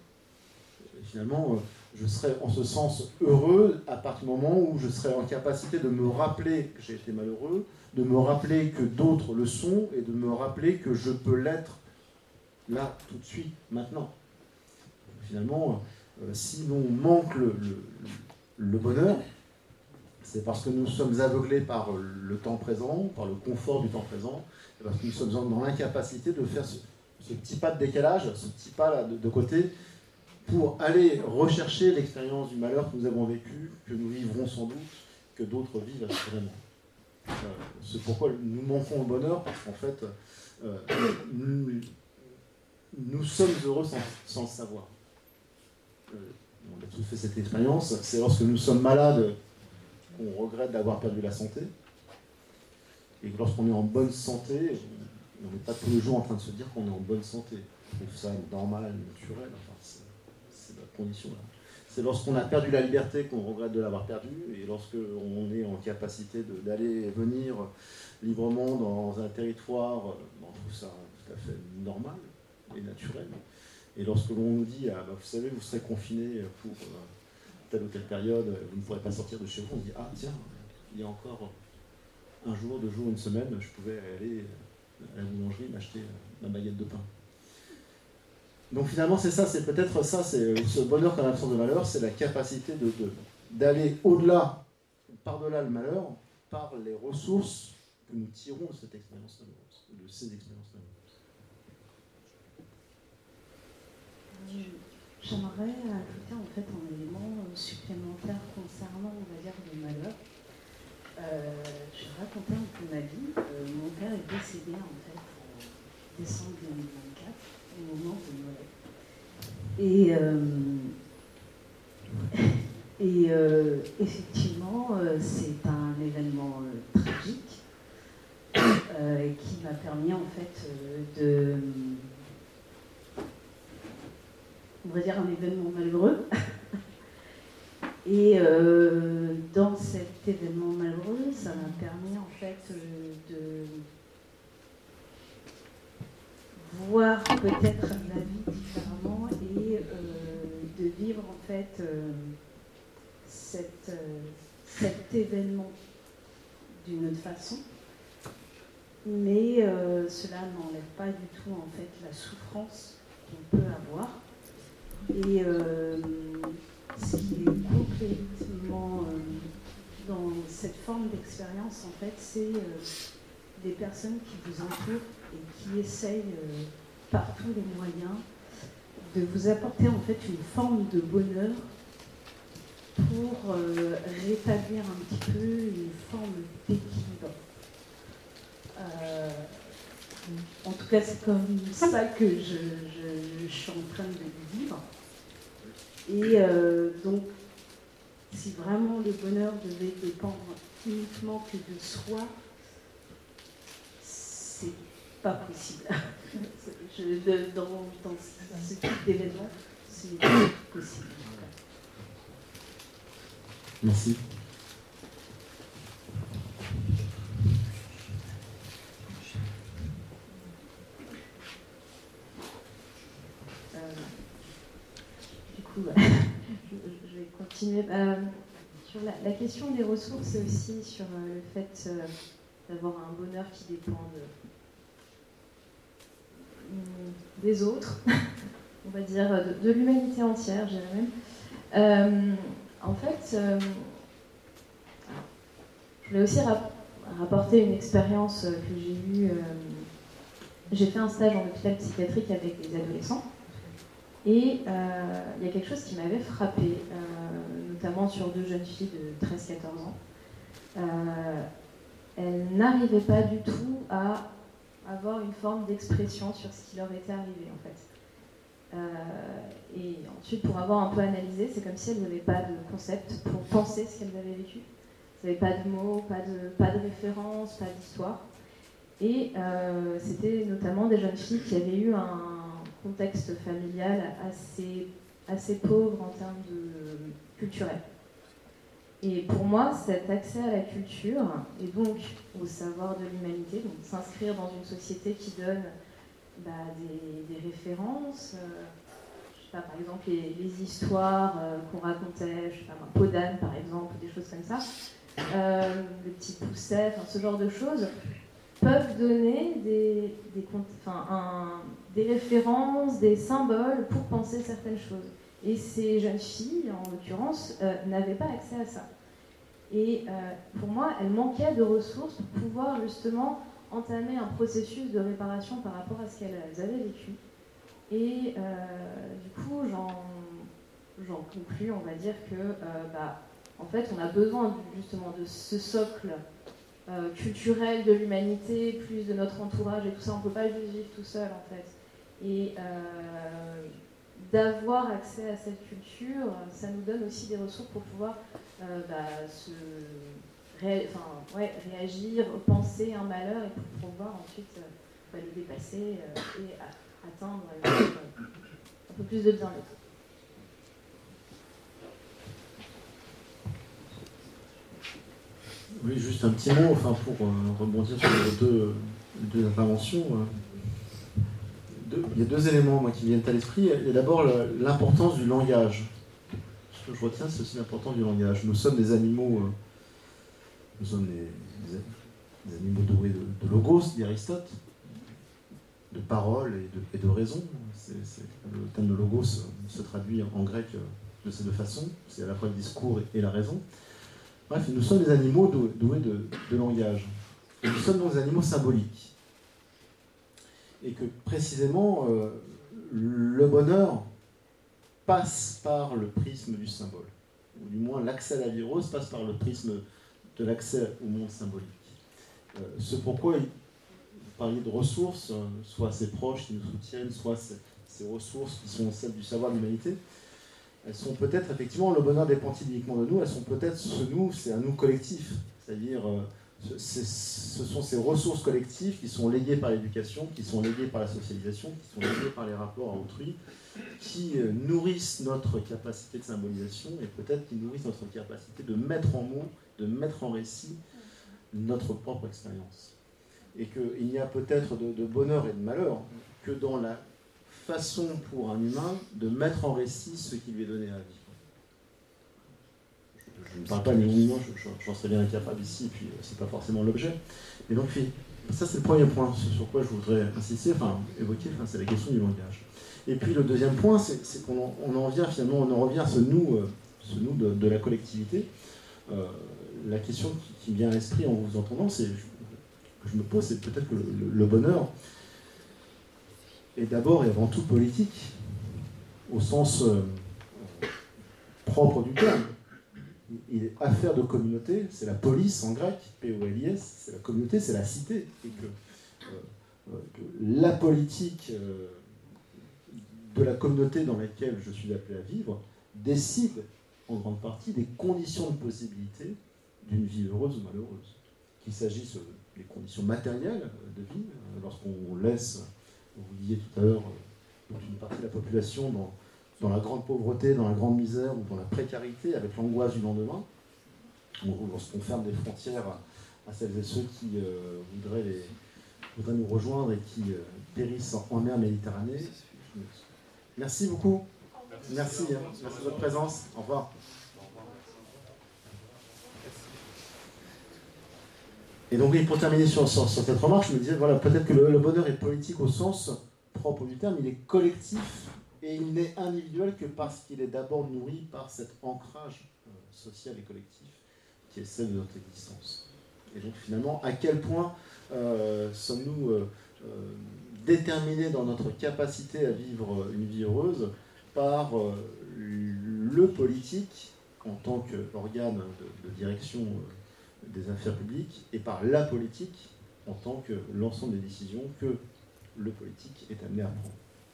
Et finalement, je serais en ce sens heureux à partir du moment où je serais en capacité de me rappeler que j'ai été malheureux, de me rappeler que d'autres le sont, et de me rappeler que je peux l'être là, tout de suite, maintenant. Finalement, Euh, si l'on manque le, le, le bonheur, c'est parce que nous sommes aveuglés par le temps présent, par le confort du temps présent, et parce que nous sommes dans l'incapacité de faire ce, ce petit pas de décalage, ce petit pas là de, de côté, pour aller rechercher l'expérience du malheur que nous avons vécu, que nous vivrons sans doute, que d'autres vivent assurément. Euh, c'est pourquoi nous manquons au bonheur, parce qu'en fait, euh, nous, nous sommes heureux sans, sans le savoir. Euh, on a tous fait cette expérience, c'est lorsque nous sommes malades qu'on regrette d'avoir perdu la santé, et que lorsqu'on est en bonne santé, on n'est pas tous les jours en train de se dire qu'on est en bonne santé. On trouve ça normal, naturel, enfin, c'est, c'est la condition là. C'est lorsqu'on a perdu la liberté qu'on regrette de l'avoir perdue, et lorsqu'on est en capacité de, d'aller et venir librement dans un territoire, on trouve ça tout à fait normal et naturel. Et lorsque l'on nous dit, ah, bah, vous savez, vous serez confiné pour euh, telle ou telle période, vous ne pourrez pas sortir de chez vous, on se dit, ah tiens, il y a encore un jour, deux jours, une semaine, je pouvais aller à la boulangerie m'acheter ma baguette de pain. Donc finalement, c'est ça, c'est peut-être ça, c'est ce bonheur qu'en l'absence de malheur, c'est la capacité de, de, d'aller au-delà, par-delà le malheur, par les ressources que nous tirons de cette expérience malheureuse, de ces expériences malheureuses. J'aimerais ajouter en fait un élément supplémentaire concernant, on va dire, le malheur. Euh, je vais raconter un peu ma vie. Euh, mon père est décédé en fait en décembre deux mille vingt-quatre, au moment de Noël. Et, euh, et euh, effectivement, euh, c'est un événement euh, tragique euh, qui m'a permis en fait euh, de... on va dire un événement malheureux. Et euh, dans cet événement malheureux, ça m'a permis en fait euh, de voir peut-être la vie différemment et euh, de vivre en fait euh, cette, euh, cet événement d'une autre façon. Mais euh, cela n'enlève pas du tout en fait la souffrance qu'on peut avoir. Et euh, ce qui est complètement euh, dans cette forme d'expérience, en fait, c'est euh, des personnes qui vous entourent et qui essayent euh, par tous les moyens de vous apporter en fait une forme de bonheur pour euh, rétablir un petit peu une forme d'équilibre. Euh, en tout cas, c'est comme ça que je, je, je suis en train de le vivre. Et euh, donc, si vraiment le bonheur devait dépendre uniquement que de soi, c'est pas possible. je, de, dans, dans ce type d'événement, c'est possible. Merci. Euh, du coup, je, je vais continuer. Euh, sur la, la question des ressources, c'est aussi sur euh, le fait euh, d'avoir un bonheur qui dépend de, des autres, on va dire, de, de l'humanité entière, je dirais même. Euh, en fait, euh, je voulais aussi rap- rapporter une expérience que j'ai eue. Euh, j'ai fait un stage en hôpital psychiatrique avec des adolescents. Et euh, il y a quelque chose qui m'avait frappée, euh, notamment sur deux jeunes filles de treize à quatorze ans. Euh, elles n'arrivaient pas du tout à avoir une forme d'expression sur ce qui leur était arrivé, en fait. Euh, et ensuite, pour avoir un peu analysé, c'est comme si elles n'avaient pas de concept pour penser ce qu'elles avaient vécu. Elles n'avaient pas de mots, pas de, pas de référence, pas d'histoire. Et euh, c'était notamment des jeunes filles qui avaient eu un contexte familial assez, assez pauvre en termes de culturel. Et pour moi, cet accès à la culture et donc au savoir de l'humanité, donc s'inscrire dans une société qui donne bah, des, des références, euh, je sais pas, par exemple les, les histoires euh, qu'on racontait, je sais pas, un pot d'âne par exemple, des choses comme ça, euh, le petit pousset, enfin, ce genre de choses, peuvent donner des, des, enfin, un, des références, des symboles pour penser certaines choses. Et ces jeunes filles, en l'occurrence, euh, n'avaient pas accès à ça. Et euh, pour moi, elles manquaient de ressources pour pouvoir justement entamer un processus de réparation par rapport à ce qu'elles avaient vécu. Et euh, du coup, j'en, j'en conclus, on va dire que, euh, bah, en fait, on a besoin justement de ce socle euh, culturel de l'humanité, plus de notre entourage et tout ça. On ne peut pas juste vivre tout seul, en fait. Et euh, d'avoir accès à cette culture, ça nous donne aussi des ressources pour pouvoir euh, bah, se ré... enfin, ouais, réagir, penser un malheur et pour pouvoir ensuite euh, bah, le dépasser euh, et a- atteindre euh, un peu plus de bien-être. Oui, juste un petit mot, enfin, pour euh, rebondir sur les deux, deux interventions. Euh, deux, il y a deux éléments moi, qui viennent à l'esprit. Il y a d'abord le, l'importance du langage. Ce que je retiens, c'est aussi l'importance du langage. Nous sommes des animaux, euh, nous sommes des, des, des animaux doués de, de logos, d'Aristote, de parole et de, et de raison. C'est, c'est, le terme de logos se, se traduit en grec de ces deux façons. C'est à la fois le discours et, et la raison. Bref, nous sommes des animaux doués de, de langage. Et nous sommes donc des animaux symboliques. Et que précisément, euh, le bonheur passe par le prisme du symbole. Ou du moins, l'accès à la vie rose passe par le prisme de l'accès au monde symbolique. Euh, ce pourquoi vous parliez de ressources, euh, soit ces proches qui nous soutiennent, soit ces, ces ressources qui sont celles du savoir de l'humanité. Elles sont peut-être, effectivement, le bonheur dépend-il uniquement de nous, elles sont peut-être ce nous, c'est un nous collectif. C'est-à-dire, euh, c'est, ce sont ces ressources collectives qui sont léguées par l'éducation, qui sont léguées par la socialisation, qui sont léguées par les rapports à autrui, qui euh, nourrissent notre capacité de symbolisation et peut-être qui nourrissent notre capacité de mettre en mots, de mettre en récit notre propre expérience. Et qu'il n'y a peut-être de, de bonheur et de malheur que dans la façon pour un humain de mettre en récit ce qui lui est donné à vivre. Je, je ne parle pas ni moi, j'en serais bien incapable ici, et puis euh, c'est pas forcément l'objet. Mais donc, ça c'est le premier point sur quoi je voudrais insister, enfin évoquer, enfin, c'est la question du langage. Et puis le deuxième point, c'est, c'est qu'on en, on en vient finalement, on en revient à ce nous, euh, ce nous de, de la collectivité. Euh, la question qui, qui me vient à l'esprit en vous entendant, c'est, que je me pose, c'est peut-être que le, le, le bonheur est d'abord et avant tout politique, au sens euh, propre du terme. Il est affaire de communauté, c'est la police en grec, P O L I S, c'est la communauté, c'est la cité, et que, euh, que la politique euh, de la communauté dans laquelle je suis appelé à vivre décide en grande partie des conditions de possibilité d'une vie heureuse ou malheureuse. Qu'il s'agisse des conditions matérielles de vie, lorsqu'on laisse vous disiez tout à l'heure, euh, toute une partie de la population dans, dans la grande pauvreté, dans la grande misère ou dans la précarité, avec l'angoisse du lendemain, ou lorsqu'on ferme des frontières à, à celles et ceux qui euh, voudraient, les, voudraient nous rejoindre et qui euh, périssent en, en mer Méditerranée. Merci beaucoup. Merci, hein. Merci de votre présence. Au revoir. Et donc, oui, pour terminer sur, sur, sur cette remarque, je me disais, voilà, peut-être que le, le bonheur est politique au sens propre du terme, il est collectif et il n'est individuel que parce qu'il est d'abord nourri par cet ancrage euh, social et collectif qui est celle de notre existence. Et donc, finalement, à quel point euh, sommes-nous euh, euh, déterminés dans notre capacité à vivre une vie heureuse par euh, le politique en tant qu'organe de, de direction euh, des affaires publiques et par la politique en tant que l'ensemble des décisions que le politique est amené à prendre.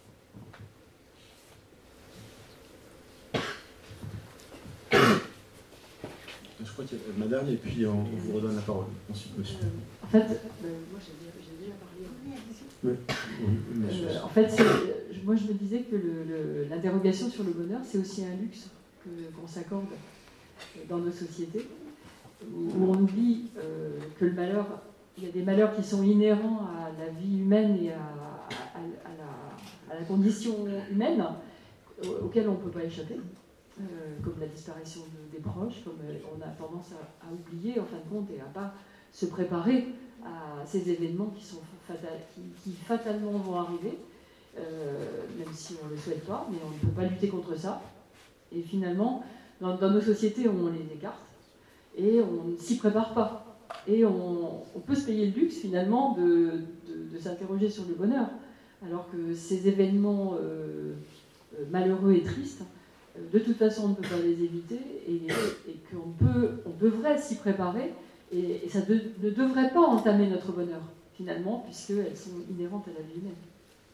Je crois qu'il y a madame et puis on vous redonne la parole. Ensuite, monsieur. Euh, en fait, euh, moi j'ai déjà parlé. Oui. Oui, euh, en fait, moi je me disais que l'interrogation sur le bonheur, c'est aussi un luxe qu'on s'accorde dans nos sociétés, où on oublie euh, que le malheur, il y a des malheurs qui sont inhérents à la vie humaine et à, à, à, la, à la condition humaine, auxquelles on ne peut pas échapper, euh, comme la disparition de, des proches, comme on a tendance à, à oublier en fin de compte et à ne pas se préparer à ces événements qui, sont fatal, qui, qui fatalement vont arriver, euh, même si on ne le souhaite pas, mais on ne peut pas lutter contre ça. Et finalement, dans, dans nos sociétés, on les écarte. Et on ne s'y prépare pas. Et on, on peut se payer le luxe, finalement, de, de, de s'interroger sur le bonheur. Alors que ces événements euh, malheureux et tristes, de toute façon, on ne peut pas les éviter et, et qu'on peut, on devrait s'y préparer. Et, et ça de, ne devrait pas entamer notre bonheur, finalement, puisqu'elles sont inhérentes à la vie humaine.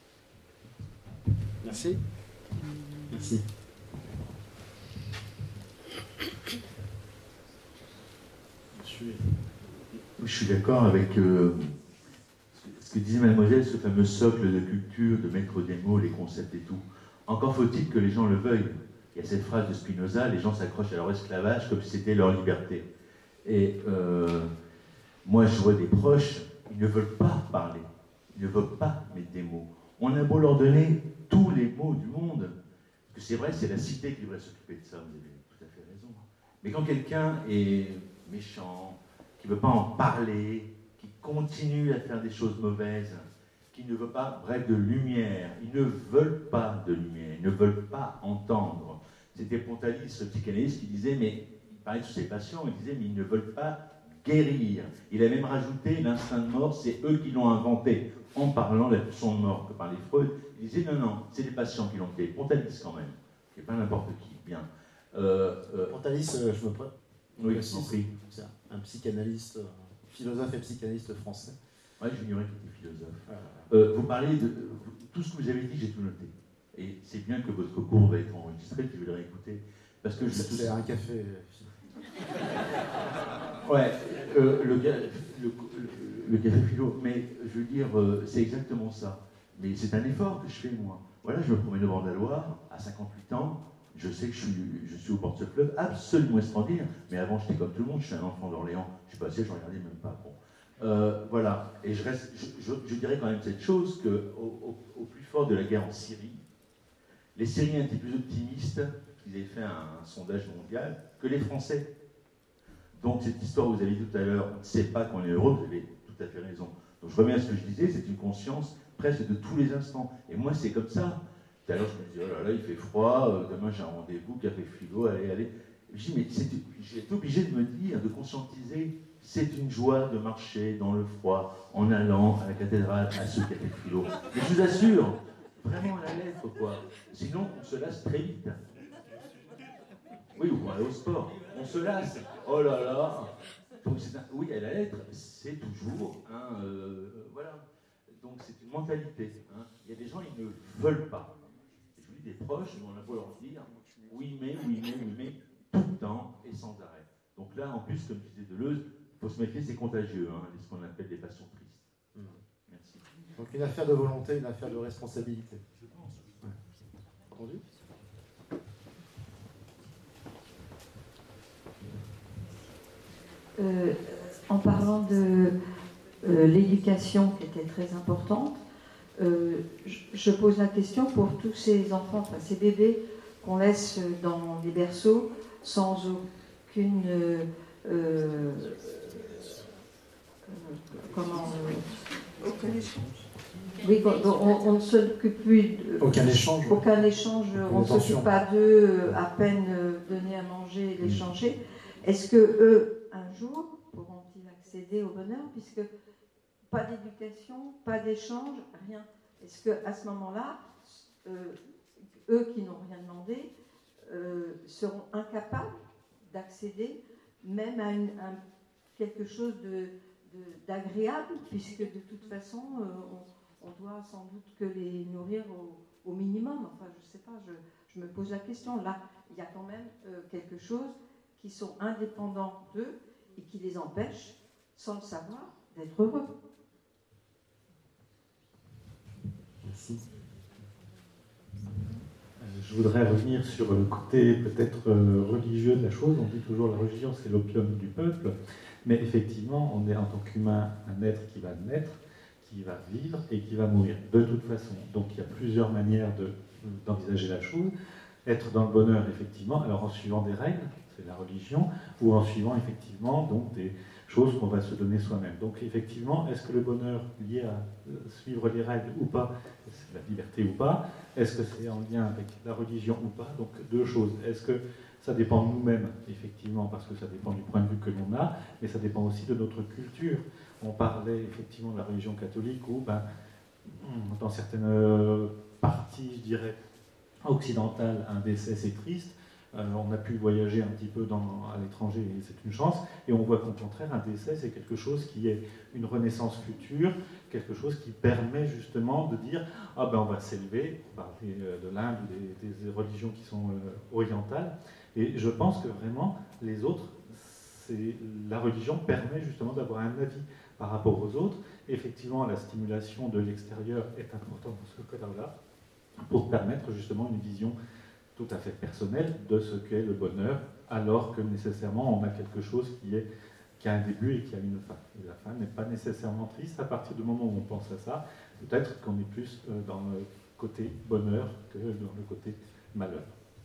Merci. Merci. Je suis d'accord avec euh, ce que disait mademoiselle, ce fameux socle de culture, de mettre des mots, les concepts et tout. Encore faut-il que les gens le veuillent. Il y a cette phrase de Spinoza, les gens s'accrochent à leur esclavage comme si c'était leur liberté. Et euh, moi, je vois des proches, ils ne veulent pas parler, ils ne veulent pas mettre des mots. On a beau leur donner tous les mots du monde, parce que c'est vrai, c'est la cité qui devrait s'occuper de ça, vous avez tout à fait raison. Mais quand quelqu'un est méchant, qui ne veut pas en parler, qui continue à faire des choses mauvaises, qui ne veut pas, bref, de lumière. Ils ne veulent pas de lumière, ils ne veulent pas entendre. C'était Pontalis, le psychanalyste, qui disait, mais il parlait de ses patients, il disait, mais ils ne veulent pas guérir. Il a même rajouté, l'instinct de mort, c'est eux qui l'ont inventé, en parlant de la pulsion de mort que parlait Freud. Il disait, non, non, c'est les patients qui l'ont créé. Pontalis, quand même, qui n'est pas n'importe qui. Bien. Euh, euh, Pontalis, euh, je me prends. Oui, aussi, c'est un psychanalyste, un philosophe et psychanalyste français. Oui, j'ignorais qu'il était philosophe. Euh, vous parlez de... Tout ce que vous avez dit, j'ai tout noté. Et c'est bien que votre cours va être enregistré, que je vais le réécouter. Parce que je c'est tout... un café. Ouais, euh, le, le, le, le café philo, mais je veux dire, euh, c'est exactement ça. Mais c'est un effort que je fais, moi. Voilà, je me promène au bord de la Loire, à cinquante-huit ans, je sais que je suis, je suis au bord de ce fleuve, absolument extraordinaire, mais avant j'étais comme tout le monde, je suis un enfant d'Orléans, je suis passé, je ne regardais même pas. Bon. Euh, voilà, et je, reste, je, je, je dirais quand même cette chose, qu'au au, au plus fort de la guerre en Syrie, les Syriens étaient plus optimistes, ils avaient fait un, un sondage mondial, que les Français. Donc cette histoire, vous avez dit tout à l'heure, on ne sait pas qu'on est heureux, vous avez tout à fait raison. Donc je reviens à ce que je disais, c'est une conscience presque de tous les instants. Et moi, c'est comme ça. Tout à l'heure, je me disais, oh là là, il fait froid, euh, demain j'ai un rendez-vous, café philo, allez, allez. Je dis, mais j'ai été obligé de me dire, de conscientiser, c'est une joie de marcher dans le froid, en allant à la cathédrale, à ce café philo. Mais je vous assure, vraiment à la lettre, quoi. Sinon, on se lasse très vite. Oui, ou on aller au sport. On se lasse. Oh là là. Donc, un, oui, à la lettre, c'est toujours un... Euh, voilà. Donc, c'est une mentalité. Hein. Il y a des gens, ils ne veulent pas. Et je vous dis, des proches, on a beau leur dire, oui, mais, oui, mais, oui, mais, tout le temps et sans arrêt. Donc là, en plus, comme disait Deleuze, il faut se méfier, c'est contagieux, hein, ce qu'on appelle des passions tristes. Merci. Donc une affaire de volonté, une affaire de responsabilité. Je pense. Ouais. Entendu ? Euh, en parlant de euh, l'éducation qui était très importante, euh, je, je pose la question pour tous ces enfants, enfin ces bébés qu'on laisse dans les berceaux sans aucune euh, euh, comment euh, aucun échange. Oui, on, on ne s'occupe plus de, aucun échange. Aucun échange, aucune on ne s'occupe pas d'eux, à peine donner à manger, les changer. Est-ce que eux, un jour, pourront-ils accéder au bonheur, puisque pas d'éducation, pas d'échange, rien. Est-ce qu'à ce moment-là, euh, eux qui n'ont rien demandé, euh, seront incapables d'accéder même à, une, à quelque chose de, de, d'agréable, puisque de toute façon, euh, on, on doit sans doute que les nourrir au, au minimum. Enfin, je ne sais pas, je, je me pose la question. Là, il y a quand même euh, quelque chose qui sont indépendants d'eux et qui les empêchent, sans le savoir, d'être heureux. Merci. Je voudrais revenir sur le côté peut-être religieux de la chose. On dit toujours la religion c'est l'opium du peuple, mais effectivement on est en tant qu'humain un être qui va naître, qui va vivre et qui va mourir de toute façon. Donc il y a plusieurs manières de, d'envisager la chose. Être dans le bonheur effectivement, alors en suivant des règles, c'est la religion, ou en suivant effectivement donc des choses qu'on va se donner soi-même. Donc effectivement, est-ce que le bonheur lié à suivre les règles ou pas, c'est la liberté ou pas, est-ce que c'est en lien avec la religion ou pas? Donc deux choses. Est-ce que ça dépend de nous-mêmes, effectivement, parce que ça dépend du point de vue que l'on a, mais ça dépend aussi de notre culture. On parlait effectivement de la religion catholique où, ben, dans certaines parties, je dirais, occidentales, un décès c'est triste. Euh, on a pu voyager un petit peu dans, à l'étranger et c'est une chance, et on voit qu'au contraire un décès c'est quelque chose qui est une renaissance future, quelque chose qui permet justement de dire ah ben on va s'élever, on parle de l'Inde ou des, des religions qui sont euh, orientales, et je pense que vraiment les autres, c'est, la religion permet justement d'avoir un avis par rapport aux autres. Effectivement la stimulation de l'extérieur est importante dans ce cadre-là pour permettre justement une vision tout à fait personnel de ce qu'est le bonheur, alors que nécessairement on a quelque chose qui, est, qui a un début et qui a une fin. Et la fin n'est pas nécessairement triste. À partir du moment où on pense à ça, peut-être qu'on est plus dans le côté bonheur que dans le côté malheur.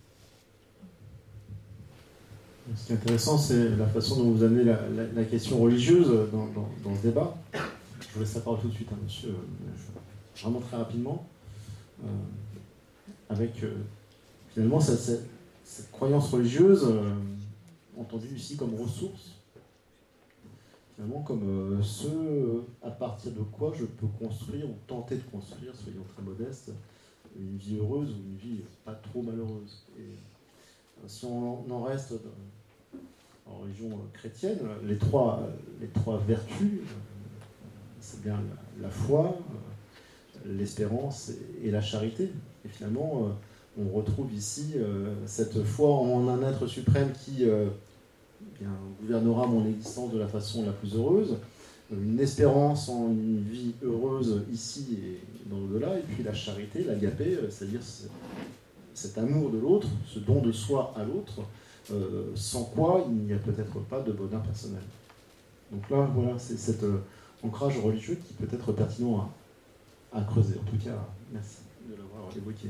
Ce qui est intéressant, c'est la façon dont vous amenez la, la, la question religieuse dans, dans, dans ce débat. Je vous laisse la parole tout de suite, hein, monsieur. Je, vraiment très rapidement. Euh, avec... Euh, Finalement, cette, cette, cette croyance religieuse, euh, entendue ici comme ressource, finalement comme euh, ce euh, à partir de quoi je peux construire ou tenter de construire, soyons très modestes, une vie heureuse ou une vie pas trop malheureuse. Et euh, si on en reste dans, en religion chrétienne, les trois, les trois vertus, euh, c'est bien la, la foi, euh, l'espérance et, et la charité. Et finalement, euh, on retrouve ici euh, cette foi en un être suprême qui euh, bien, gouvernera mon existence de la façon la plus heureuse, une espérance en une vie heureuse ici et dans l'au-delà, et puis la charité, l'agapé, c'est-à-dire cet amour de l'autre, ce don de soi à l'autre, euh, sans quoi il n'y a peut-être pas de bonheur personnel. Donc là, voilà, c'est cet euh, ancrage religieux qui peut être pertinent à, à creuser. En tout cas, merci de l'avoir évoqué.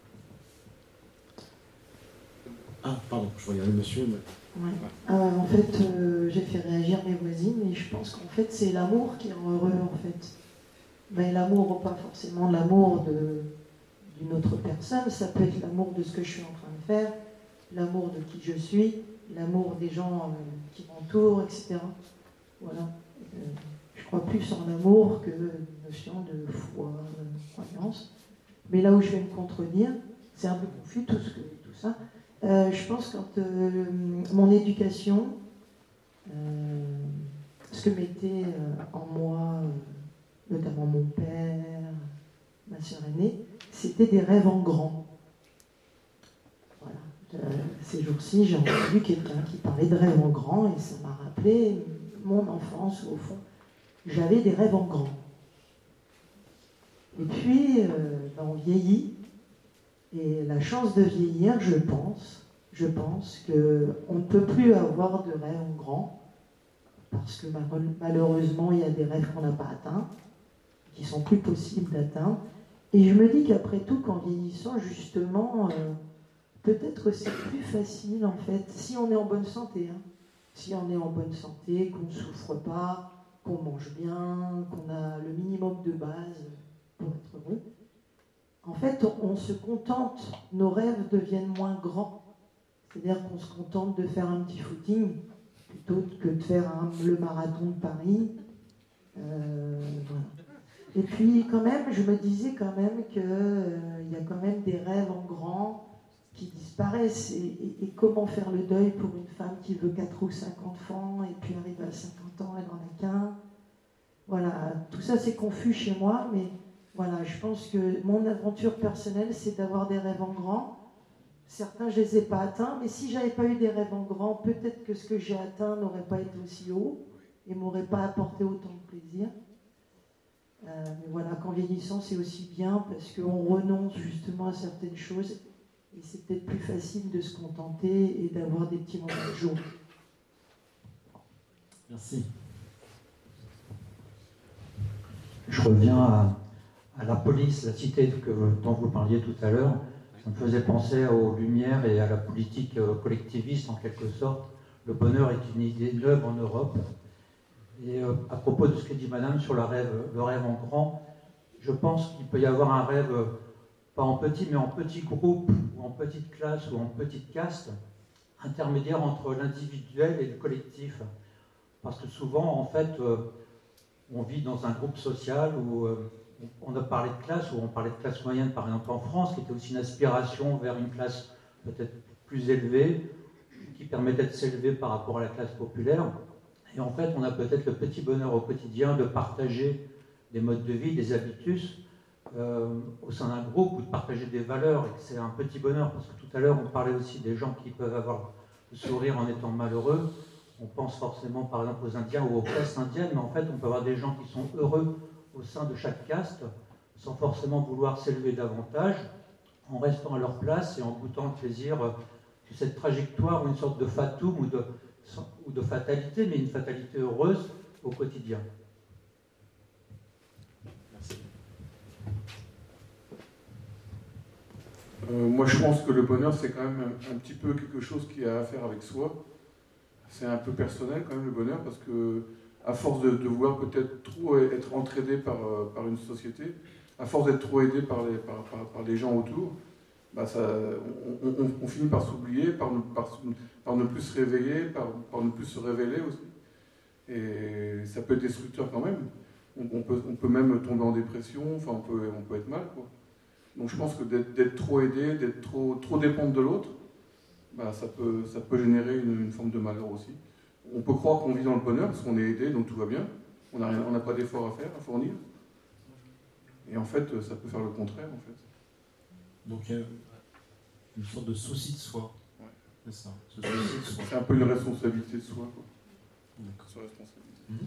Ah, pardon, je regardais monsieur. Mais... Ouais. Euh, en fait, euh, j'ai fait réagir mes voisines et je pense qu'en fait, c'est l'amour qui rend heureux, en fait. Mais l'amour, pas forcément l'amour de, d'une autre personne, ça peut être l'amour de ce que je suis en train de faire, l'amour de qui je suis, l'amour des gens euh, qui m'entourent, et cetera. Voilà. Euh, je crois plus en l'amour que une notion de foi, de croyance. Mais là où je vais me contredire, c'est un peu confus tout, ce que, tout ça. Euh, je pense que quand euh, mon éducation, euh, ce que mettait euh, en moi, euh, notamment mon père, ma sœur aînée, c'était des rêves en grand. Voilà. Euh, ces jours-ci, j'ai entendu quelqu'un qui parlait de rêves en grand et ça m'a rappelé mon enfance, au fond. J'avais des rêves en grand. Et puis, euh, ben, on vieillit. Et la chance de vieillir, je pense, je pense qu'on ne peut plus avoir de rêves en grand, parce que malheureusement, il y a des rêves qu'on n'a pas atteints, qui sont plus possibles d'atteindre. Et je me dis qu'après tout, qu'en vieillissant, justement, euh, peut-être c'est plus facile, en fait, si on est en bonne santé, hein, si on est en bonne santé, qu'on ne souffre pas, qu'on mange bien, qu'on a le minimum de base pour être heureux. En fait, on, on se contente, nos rêves deviennent moins grands. C'est-à-dire qu'on se contente de faire un petit footing plutôt que de faire un, le marathon de Paris. Euh, voilà. Et puis, quand même, je me disais quand même qu'il euh, y a quand même des rêves en grand qui disparaissent. Et, et, et comment faire le deuil pour une femme qui veut quatre ou cinq enfants et puis arrive à cinquante ans, elle n'en a qu'un. Voilà, tout ça c'est confus chez moi, mais voilà, je pense que mon aventure personnelle, c'est d'avoir des rêves en grand. Certains, je ne les ai pas atteints, mais si je n'avais pas eu des rêves en grand, peut-être que ce que j'ai atteint n'aurait pas été aussi haut et ne m'aurait pas apporté autant de plaisir. Euh, mais voilà, qu'en vieillissant, c'est aussi bien parce qu'on renonce justement à certaines choses et c'est peut-être plus facile de se contenter et d'avoir des petits moments de joie. Merci. Je reviens à, à la police, la cité que, dont vous parliez tout à l'heure. Ça me faisait penser aux Lumières et à la politique collectiviste en quelque sorte. Le bonheur est une idée neuve en Europe. Et euh, à propos de ce que dit Madame sur la rêve, le rêve en grand, je pense qu'il peut y avoir un rêve, pas en petit, mais en petit groupe, ou en petite classe, ou en petite caste, intermédiaire entre l'individuel et le collectif. Parce que souvent, en fait, euh, on vit dans un groupe social où euh, on a parlé de classe, où on parlait de classe moyenne, par exemple en France, qui était aussi une aspiration vers une classe peut-être plus élevée, qui permettait de s'élever par rapport à la classe populaire. Et en fait, on a peut-être le petit bonheur au quotidien de partager des modes de vie, des habitus euh, au sein d'un groupe, ou de partager des valeurs, et que c'est un petit bonheur, parce que tout à l'heure, on parlait aussi des gens qui peuvent avoir le sourire en étant malheureux. On pense forcément, par exemple, aux Indiens ou aux castes indiennes, mais en fait, on peut avoir des gens qui sont heureux au sein de chaque caste, sans forcément vouloir s'élever davantage, en restant à leur place et en goûtant le plaisir de cette trajectoire, ou une sorte de fatum, ou de ou de fatalité, mais une fatalité heureuse au quotidien. Merci. Euh, moi, je pense que le bonheur, c'est quand même un, un petit peu quelque chose qui a à faire avec soi. C'est un peu personnel quand même, le bonheur, parce que à force de, de vouloir peut-être trop être entraîné par, par une société, à force d'être trop aidé par les, par, par, par les gens autour, bah ça, on, on, on finit par s'oublier, par, par, par ne plus se réveiller, par, par ne plus se révéler aussi. Et ça peut être destructeur quand même. On, on, peut, on peut même tomber en dépression, enfin on peut, on peut être mal, quoi. Donc je pense que d'être, d'être trop aidé, d'être trop, trop dépendre de l'autre, bah ça, peut, ça peut générer une, une forme de malheur aussi. On peut croire qu'on vit dans le bonheur parce qu'on est aidé, donc tout va bien. On n'a on n'a pas d'effort à faire, à fournir. Et en fait, ça peut faire le contraire, en fait. Donc, euh, une sorte de souci de soi. Ouais. C'est ça. Ce souci de soi. C'est un peu une responsabilité de soi, quoi. D'accord. Sa responsabilité. Mmh.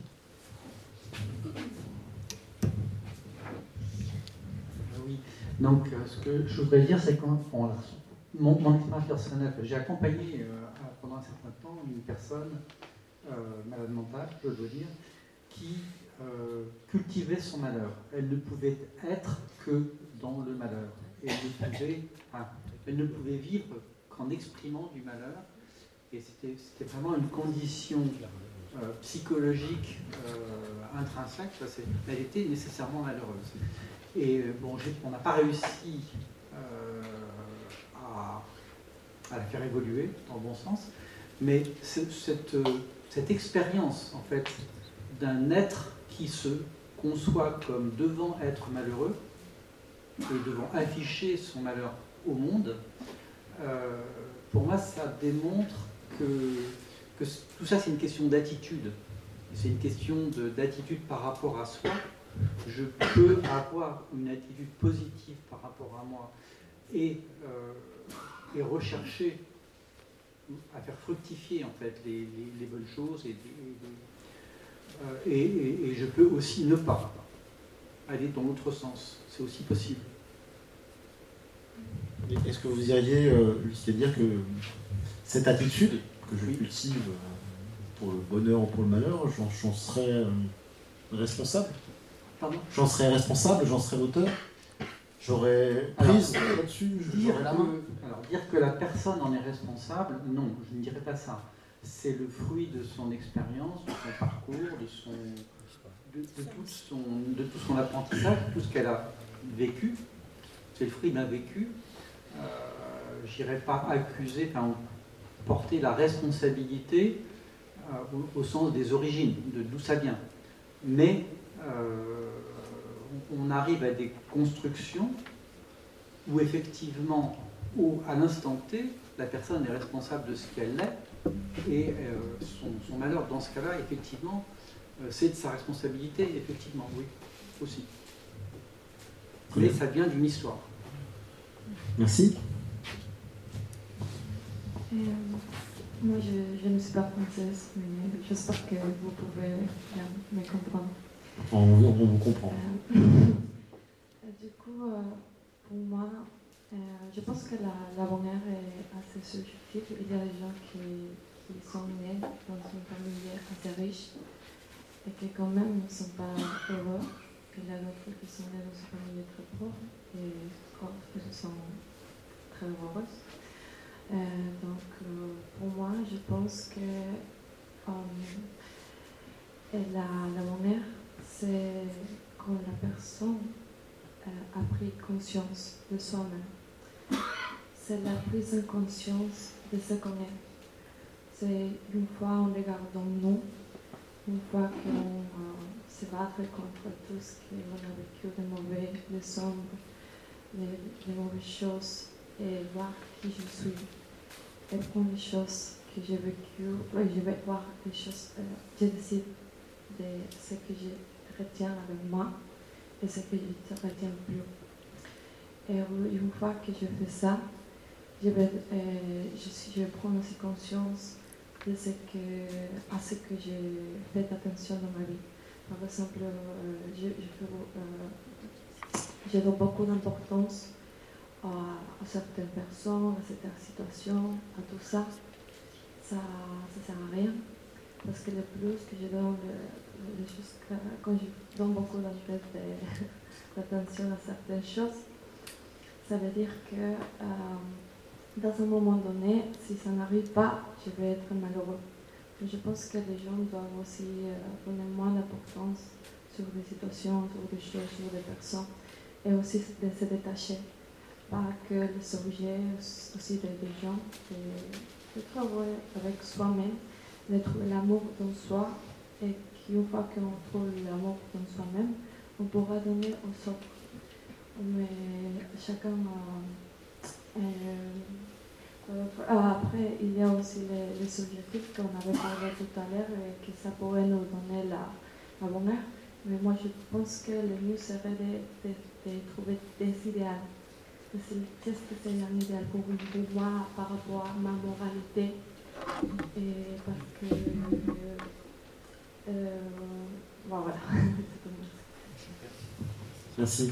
Oui. Donc, euh, ce que je voudrais dire, c'est que bon, mon, mon expérience personnelle, j'ai accompagné euh, pendant un certain temps une personne euh, malade mentale, je dois dire, qui euh, cultivait son malheur. Elle ne pouvait être que dans le malheur. Et elle ne pouvait, enfin, elle ne pouvait vivre qu'en exprimant du malheur. Et c'était, c'était vraiment une condition euh, psychologique euh, intrinsèque. C'est, elle était nécessairement malheureuse. Et bon, j'ai, on n'a pas réussi euh, à, à la faire évoluer dans le bon sens. Mais c'est, cette, cette expérience, en fait, d'un être qui se conçoit comme devant être malheureux et devant afficher son malheur au monde, euh, pour moi, ça démontre que, que tout ça, c'est une question d'attitude. C'est une question de, d'attitude par rapport à soi. Je peux avoir une attitude positive par rapport à moi et, euh, et rechercher à faire fructifier en fait les, les, les bonnes choses et, et, euh, et, et, et je peux aussi ne pas. aller dans l'autre sens. C'est aussi possible. Est-ce que vous iriez euh, jusqu'à dire que cette attitude que je cultive euh, pour le bonheur ou pour le malheur, j'en, j'en serais euh, responsable? Pardon? J'en serais responsable, j'en serais l'auteur? J'aurais prise là-dessus, j'aurais la main? Alors, dire que la personne en est responsable, non, je ne dirais pas ça. C'est le fruit de son expérience, de son parcours, de, son, de, de, tout son, de tout son apprentissage, tout ce qu'elle a vécu. C'est le fruit d'un vécu. Euh, je n'irais pas accuser, enfin, porter la responsabilité euh, au, au sens des origines, de d'où ça vient. Mais euh, on arrive à des constructions où effectivement, où, à l'instant T, la personne est responsable de ce qu'elle est, et euh, son, son malheur, dans ce cas-là, effectivement, euh, c'est de sa responsabilité, effectivement, oui, aussi. Mais ça vient d'une histoire. Merci. Et, euh, moi, je, je ne suis pas française, mais j'espère que vous pouvez bien me comprendre. On, on vous comprend. Euh, du coup, euh, pour moi, euh, je pense que la, la bonheur est assez subjective. Il y a des gens qui, qui sont nés dans une famille assez riche et qui quand même ne sont pas heureux. Il y a d'autres qui sont nés dans une famille très pauvre et qui sont très heureuses. Euh, donc, euh, pour moi, je pense que euh, la, la bonheur, c'est quand la personne euh, a pris conscience de soi-même. C'est la prise de conscience de ce qu'on est. C'est une fois on regarde en nous, une fois qu'on euh, se battre contre tout ce qu'on a vécu de mauvais, de sombre, les, les mauvaises choses, et voir qui je suis. Et prendre les choses que j'ai vécues, ouais, je vais voir les choses, euh, je décide de ce que je retiens avec moi et ce que je ne retiens plus. Et une fois que je fais ça, je vais, euh, je, je prends aussi conscience de ce que, à ce que j'ai fait attention dans ma vie. Par exemple, euh, je, je, fais, euh, je donne beaucoup d'importance à, à certaines personnes, à certaines situations, à tout ça. Ça ne sert à rien. Parce que le plus que je donne, le, le choses que, quand je donne beaucoup d'attention à certaines choses, ça veut dire que euh, dans un moment donné, si ça n'arrive pas, je vais être malheureux. Mais je pense que les gens doivent aussi euh, donner moins d'importance sur des situations, sur des choses, sur des personnes, et aussi de se détacher. Pas que les objets, aussi des, des gens, de travailler avec soi-même, de trouver l'amour dans soi, et qu'une fois qu'on trouve l'amour dans soi-même, on pourra donner aux autres. Mais chacun a... Euh, euh, après, il y a aussi les, les objectifs qu'on avait parlé tout à l'heure et que ça pourrait nous donner la, la bonheur. Mais moi, je pense que le mieux serait de, de, de trouver des idéaux. Qu'est-ce que c'est un idéal pour, pour moi par rapport à ma moralité? Et parce que... Euh, euh, bon, voilà. Merci.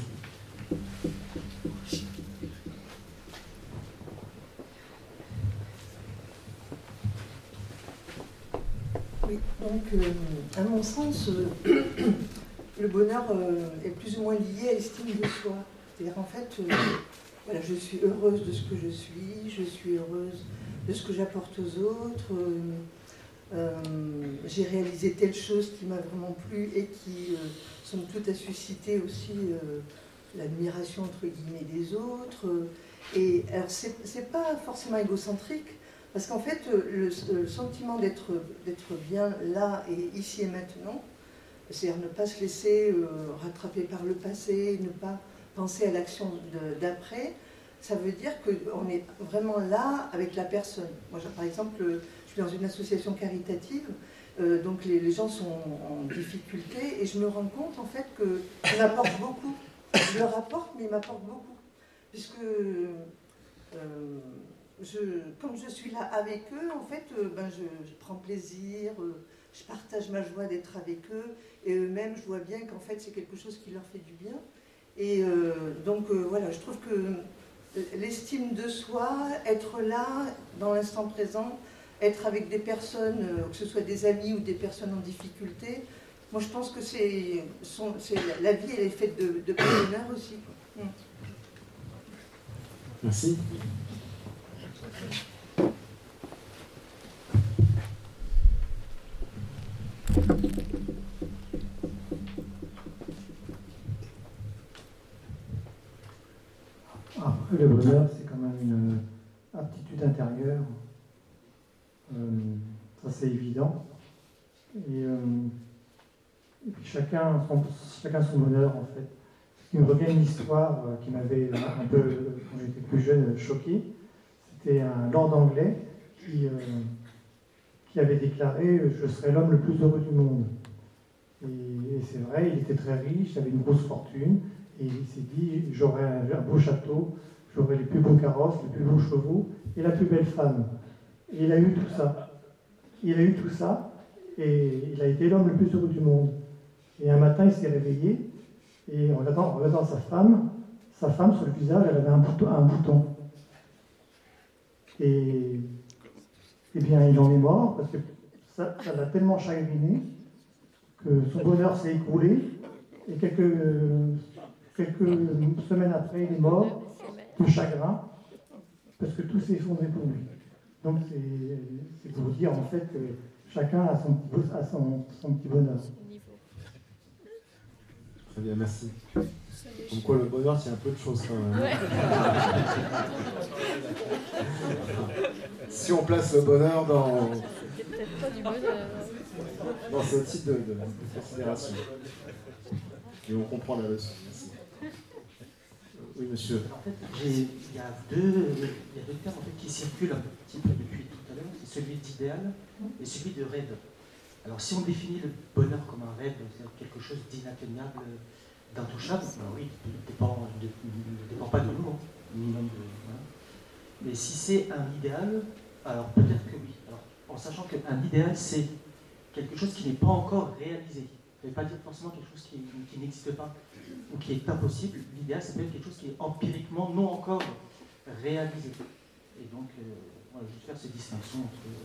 Oui, donc euh, à mon sens, euh, le bonheur euh, est plus ou moins lié à l'estime de soi. C'est-à-dire en fait, euh, voilà, je suis heureuse de ce que je suis, je suis heureuse de ce que j'apporte aux autres, euh, euh, j'ai réalisé telle chose qui m'a vraiment plu et qui, euh, somme toute, a suscité aussi euh, l'admiration entre guillemets des autres. Et alors, c'est, c'est pas forcément égocentrique. Parce qu'en fait, le, le sentiment d'être, d'être bien là et ici et maintenant, c'est-à-dire ne pas se laisser euh, rattraper par le passé, ne pas penser à l'action de, d'après, ça veut dire qu'on est vraiment là avec la personne. Moi, par exemple, je suis dans une association caritative, euh, donc les, les gens sont en difficulté, et je me rends compte en fait qu'ils m'apportent beaucoup. Je leur apporte, mais ils m'apportent beaucoup. Puisque... Euh, Je, comme je suis là avec eux, en fait, euh, ben je, je prends plaisir, euh, je partage ma joie d'être avec eux, et eux-mêmes, je vois bien qu'en fait, c'est quelque chose qui leur fait du bien. Et euh, donc, euh, voilà, je trouve que l'estime de soi, être là, dans l'instant présent, être avec des personnes, euh, que ce soit des amis ou des personnes en difficulté, moi, je pense que c'est, c'est la vie, elle est faite de, de bonheur aussi. Quoi. Merci. Après, le bonheur, c'est quand même une aptitude intérieure. Euh, ça, c'est évident. Et, euh, et puis chacun son, chacun son bonheur, en fait. Il me revient une histoire euh, qui m'avait un peu, quand j'étais plus jeune, choqué. C'était un lord anglais qui, euh, qui avait déclaré « Je serai l'homme le plus heureux du monde ». Et, et c'est vrai, il était très riche, il avait une grosse fortune, et il s'est dit « J'aurai un, un beau château, j'aurai les plus beaux carrosses, les plus beaux chevaux, et la plus belle femme ». Et il a eu tout ça. Il a eu tout ça, et il a été l'homme le plus heureux du monde. Et un matin, il s'est réveillé, et en regardant, en regardant sa femme, sa femme, sur le visage, elle avait un bouton. Un bouton. Et, et bien, il en est mort, parce que ça, ça l'a tellement chagriné que son bonheur s'est écroulé, et quelques, quelques semaines après, il est mort de chagrin, parce que tout s'est effondré pour lui. Donc, c'est pour dire, en fait, que chacun a son, a son, son petit bonheur. Très bien, merci. Comme quoi le bonheur tient un peu de choses quand même. Ouais. Si on place le bonheur dans, dans ce type de, de, de considération. Et on comprend la leçon. Merci. Oui, monsieur. En fait, il y a deux, il y a deux termes en fait, qui circulent un petit peu depuis tout à l'heure. C'est celui d'idéal et celui de rêve. Alors, si on définit le bonheur comme un rêve, c'est quelque chose d'inatteignable, d'intouchable, ben oui, il ne dépend, dépend pas de nous, hein, ni même de, voilà. Mais si c'est un idéal, alors peut-être que oui. Alors, en sachant qu'un idéal, c'est quelque chose qui n'est pas encore réalisé. Ça ne veut pas dire forcément quelque chose qui, qui n'existe pas ou qui est impossible. L'idéal, ça peut être quelque chose qui est empiriquement non encore réalisé. Et donc, euh, voilà, je vais faire ces distinctions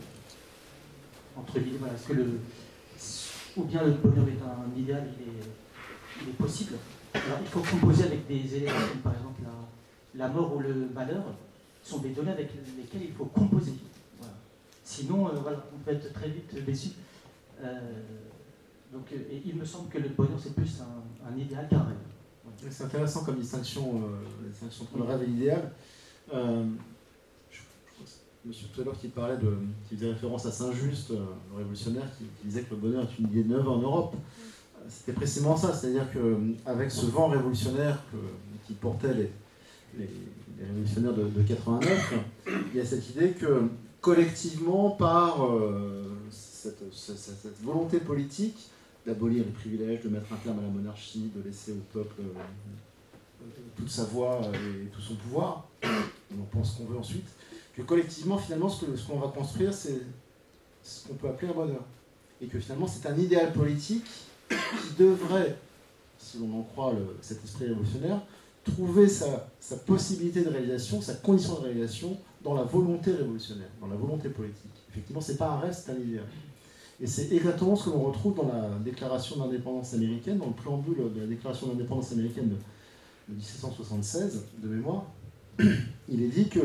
entre, entre l'idée, voilà, est-ce que le, ou bien le bonheur est un idéal, il est, il est possible. Alors, il faut composer avec des éléments comme par exemple la, la mort ou le malheur, sont des données avec lesquelles il faut composer. Voilà. Sinon, euh, voilà, on peut être très vite déçu. Euh, donc, et il me semble que le bonheur, c'est plus un, un idéal qu'un rêve. Voilà. C'est intéressant comme distinction, euh, distinction entre le rêve et l'idéal. Euh, je, je crois que c'est monsieur tout à l'heure qui parlait de, qui faisait référence à Saint-Just, euh, le révolutionnaire, qui, qui disait que le bonheur est une idée neuve en Europe. C'était précisément ça, c'est-à-dire qu'avec ce vent révolutionnaire que, qui portait les, les, les révolutionnaires de, de quatre-vingt-neuf, il y a cette idée que collectivement, par euh, cette, cette, cette volonté politique d'abolir les privilèges, de mettre un terme à la monarchie, de laisser au peuple euh, toute sa voix et tout son pouvoir, on en pense qu'on veut ensuite, que collectivement, finalement, ce que, ce qu'on va construire, c'est ce qu'on peut appeler un bonheur. Et que finalement, c'est un idéal politique qui devrait, si l'on en croit le, cet esprit révolutionnaire, trouver sa, sa possibilité de réalisation, sa condition de réalisation dans la volonté révolutionnaire, dans la volonté politique. Effectivement, c'est pas un rêve, c'est un idéal. Et c'est exactement ce que l'on retrouve dans la déclaration d'indépendance américaine, dans le préambule de la déclaration d'indépendance américaine de, de dix-sept cent soixante-seize, de mémoire. Il est dit que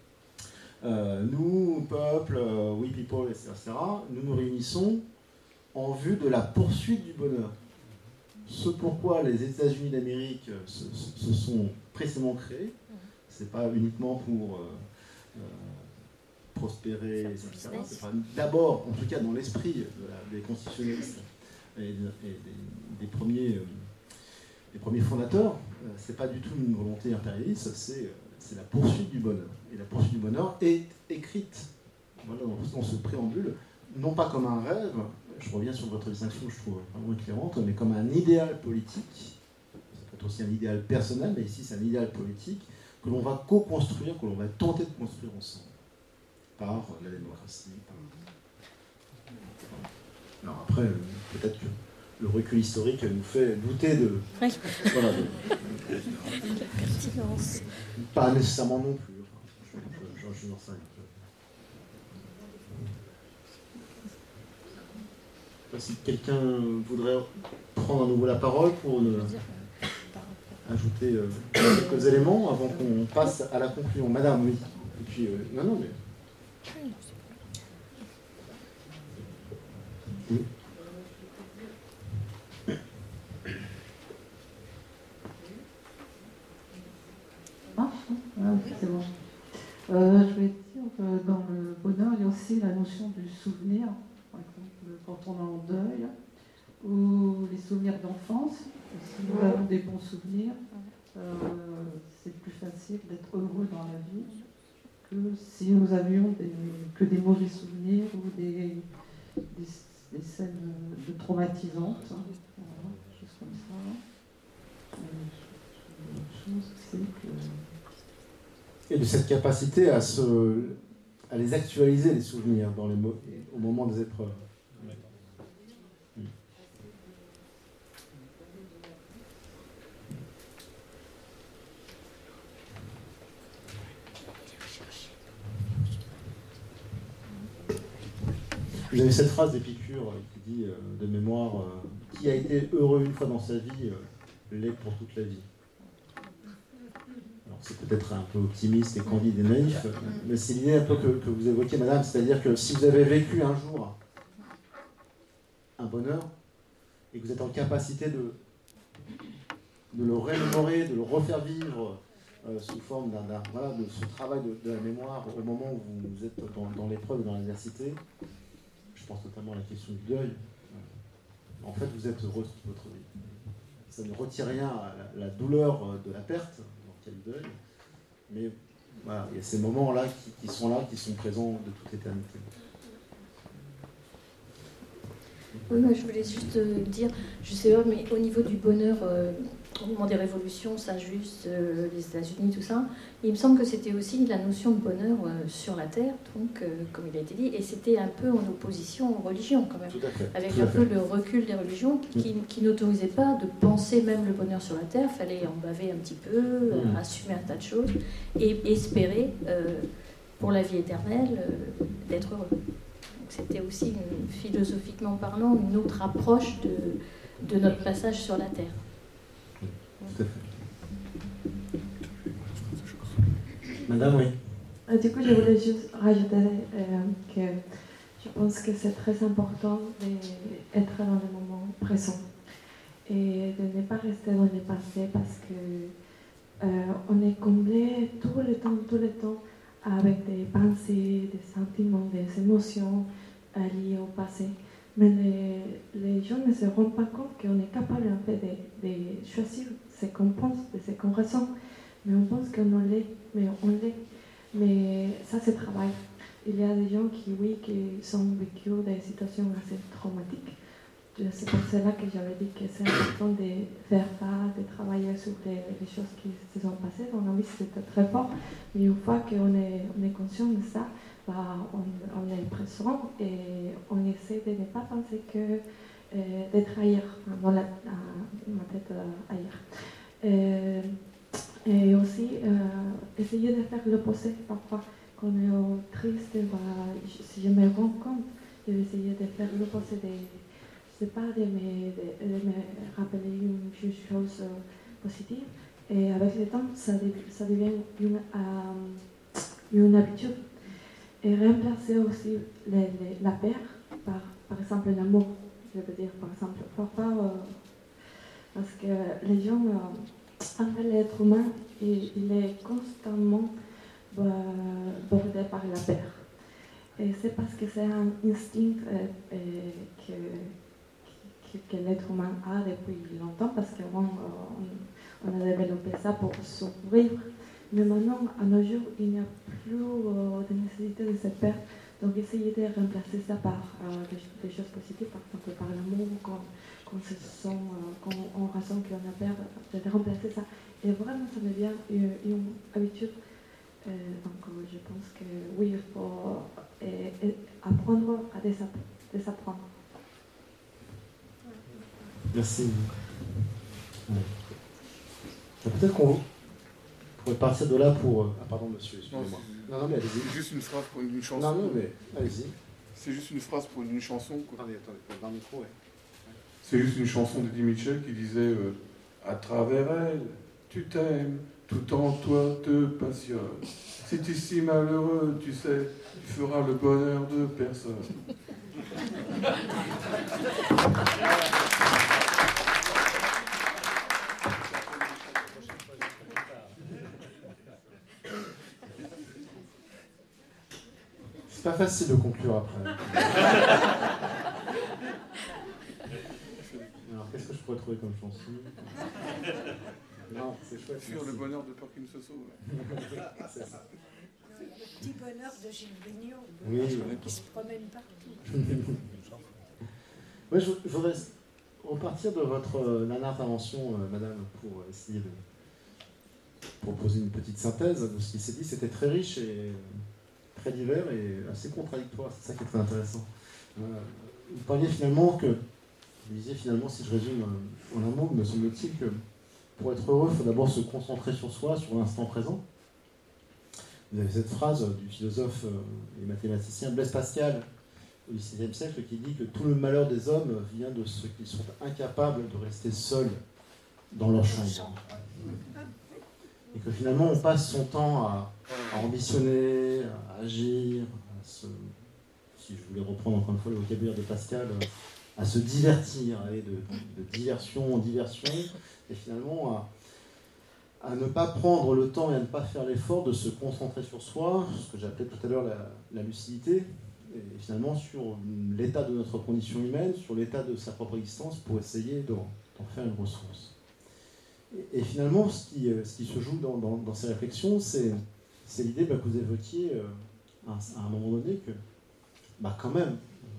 euh, nous, peuple, euh, we people, et cetera, nous nous réunissons en vue de la poursuite du bonheur. Ce pourquoi les États-Unis d'Amérique se, se, se sont précisément créés, c'est pas uniquement pour euh, euh, prospérer, et cetera. C'est pas d'abord, en tout cas dans l'esprit de la, des constitutionnalistes et, de, et des, des, premiers, euh, des premiers fondateurs, euh, c'est pas du tout une volonté impérialiste, c'est, c'est la poursuite du bonheur. Et la poursuite du bonheur est écrite voilà, dans, dans ce préambule, non pas comme un rêve, je reviens sur votre distinction que je trouve vraiment éclairante, mais comme un idéal politique, ça peut être aussi un idéal personnel, mais ici c'est un idéal politique, que l'on va co-construire, que l'on va tenter de construire ensemble, par la démocratie. Par... Alors après, euh, peut-être que le recul historique nous fait douter de... Oui. Voilà, de, La pertinence. pas nécessairement non plus. Enfin, je, je, je, je n'en sais rien. Je ne sais pas si quelqu'un voudrait prendre à nouveau la parole pour ne... ajouter euh, quelques éléments avant qu'on passe à la conclusion. Madame, oui. Et puis, euh, non, non, mais... Oui. marche, hein ah, oui, c'est bon. Euh, je vais dire que dans le bonheur, il y a aussi la notion du souvenir. Par exemple, quand on est en deuil, ou les souvenirs d'enfance. Si nous avons des bons souvenirs, euh, c'est plus facile d'être heureux dans la vie que si nous avions des, que des mauvais souvenirs ou des, des, des scènes de traumatisantes. Hein. Voilà, des choses comme ça. Et l'autre chose, c'est que... Et de cette capacité à, se, à les actualiser, les souvenirs, dans les, au moment des épreuves. Vous avez cette phrase d'Épicure qui dit, euh, de mémoire, euh, qui a été heureux une fois dans sa vie, euh, l'est pour toute la vie. Alors c'est peut-être un peu optimiste et candide et naïf, mais c'est l'idée un peu que, que vous évoquiez, madame, c'est-à-dire que si vous avez vécu un jour un bonheur, et que vous êtes en capacité de, de le rémémorer, de le refaire vivre euh, sous forme d'un, d'un, voilà, de ce travail de, de la mémoire au moment où vous êtes dans, dans l'épreuve, dans l'adversité, je pense notamment à la question du deuil, en fait vous êtes heureux toute votre vie. Ça ne retire rien à la, la douleur de la perte, dans quel deuil, mais voilà, il y a ces moments-là qui, qui sont là, qui sont présents de toute éternité. Oui, moi je voulais juste euh, dire, je sais pas, mais au niveau du bonheur, euh, au moment des révolutions, Saint-Just, euh, les États-Unis, tout ça, il me semble que c'était aussi la notion de bonheur euh, sur la terre, donc, euh, comme il a été dit, et c'était un peu en opposition aux religions, quand même. Tout à fait. Avec Tout à un fait. peu le recul des religions qui, qui n'autorisaient pas de penser même le bonheur sur la terre, il fallait en baver un petit peu, euh, Mmh. assumer un tas de choses, et espérer, euh, pour la vie éternelle, euh, d'être heureux. C'était aussi, une, philosophiquement parlant, une autre approche de, de notre passage sur la Terre. Tout à fait. Madame, oui. Euh, Du coup, je voulais juste rajouter euh, que je pense que c'est très important d'être dans le moment présent et de ne pas rester dans le passé parce que euh, on est comblé tout le temps, tout le temps avec des pensées, des sentiments, des émotions euh, liées au passé. Mais les, les gens ne se rendent pas compte qu'on est capable en fait de, de choisir ce qu'on pense, de ce qu'on ressent. Mais on pense qu'on l'est, mais on l'est. Mais ça, c'est travail. Il y a des gens qui, oui, qui ont vécu des situations assez traumatiques. C'est pour cela que j'avais dit que c'est important de faire ça, de travailler sur les, les choses qui se sont passées. Dans la vie, c'était très fort. Mais une fois qu'on est, on est conscient de ça, bah, on, on est présent et on essaie de ne pas penser que euh, d'être ailleurs, dans la, ma tête euh, ailleurs. Euh, et aussi, euh, essayer de faire l'opposé parfois. Quand on est triste, bah, si je me rends compte, je vais essayer de faire l'opposé de... C'est pas de me, de, de me rappeler une, une chose positive. Et avec le temps, ça, ça devient une, euh, une habitude. Et remplacer aussi les, les, la peur par, par exemple, l'amour. Je veux dire, par exemple, parfois, euh, parce que les gens, euh, en fait, l'être humain, il, il est constamment euh, bordé par la peur. Et c'est parce que c'est un instinct euh, euh, que que l'être humain a depuis longtemps, parce qu'avant, euh, on, on a développé ça pour survivre. Mais maintenant, à nos jours, il n'y a plus euh, de nécessité de cette peur. Donc, essayer de remplacer ça par euh, des, des choses positives, par exemple par l'amour, quand, quand, se sent, euh, quand on ressent qu'on a peur, de remplacer ça. Et vraiment, ça devient une, une habitude. Euh, donc, je pense que oui, il faut euh, apprendre à désapprendre. Merci. Ouais. Peut-être qu'on pourrait partir de là pour... Ah pardon monsieur, excusez-moi. Non, non, mais c'est juste une phrase pour une, une chanson. Non, non, mais allez-y. C'est juste une phrase pour une, une chanson. Quoi. Attendez, attendez, dans le micro, ouais. C'est juste une chanson d'Eddie Mitchell qui disait euh, à travers elle, tu t'aimes, tout en toi te passionne. Si tu es si malheureux, tu sais, tu feras le bonheur de personne. C'est pas facile de conclure après. Alors, qu'est-ce que je pourrais trouver comme chanson? Non, c'est chouette. Sur le bonheur de Perkins Soso. C'est ça. Le petit bonheur de Gilles Vigneault, oui, qui se promène partout. Oui, je, je voudrais repartir de votre euh, dernière intervention, euh, madame, pour essayer de proposer une petite synthèse de ce qui s'est dit. C'était très riche et euh, très divers et assez contradictoire. C'est ça qui est très intéressant. Euh, vous parliez finalement que, vous disiez finalement, si je résume euh, en un mot, me semble-t-il que pour être heureux, il faut d'abord se concentrer sur soi, sur l'instant présent. Vous avez cette phrase du philosophe et mathématicien Blaise Pascal au dix-septième siècle qui dit que tout le malheur des hommes vient de ceux qui sont incapables de rester seuls dans leur chambre. Et que finalement on passe son temps à, à ambitionner, à agir, à se, si je voulais reprendre encore une fois le vocabulaire de Pascal, à se divertir, aller de, de diversion en diversion, et finalement à à ne pas prendre le temps et à ne pas faire l'effort de se concentrer sur soi, ce que j'appelais tout à l'heure la, la lucidité, et finalement sur l'état de notre condition humaine, sur l'état de sa propre existence, pour essayer d'en, d'en faire une ressource. Et, et finalement, ce qui, ce qui se joue dans, dans, dans ces réflexions, c'est, c'est l'idée bah, que vous évoquiez euh, à, à un moment donné que, bah, quand même,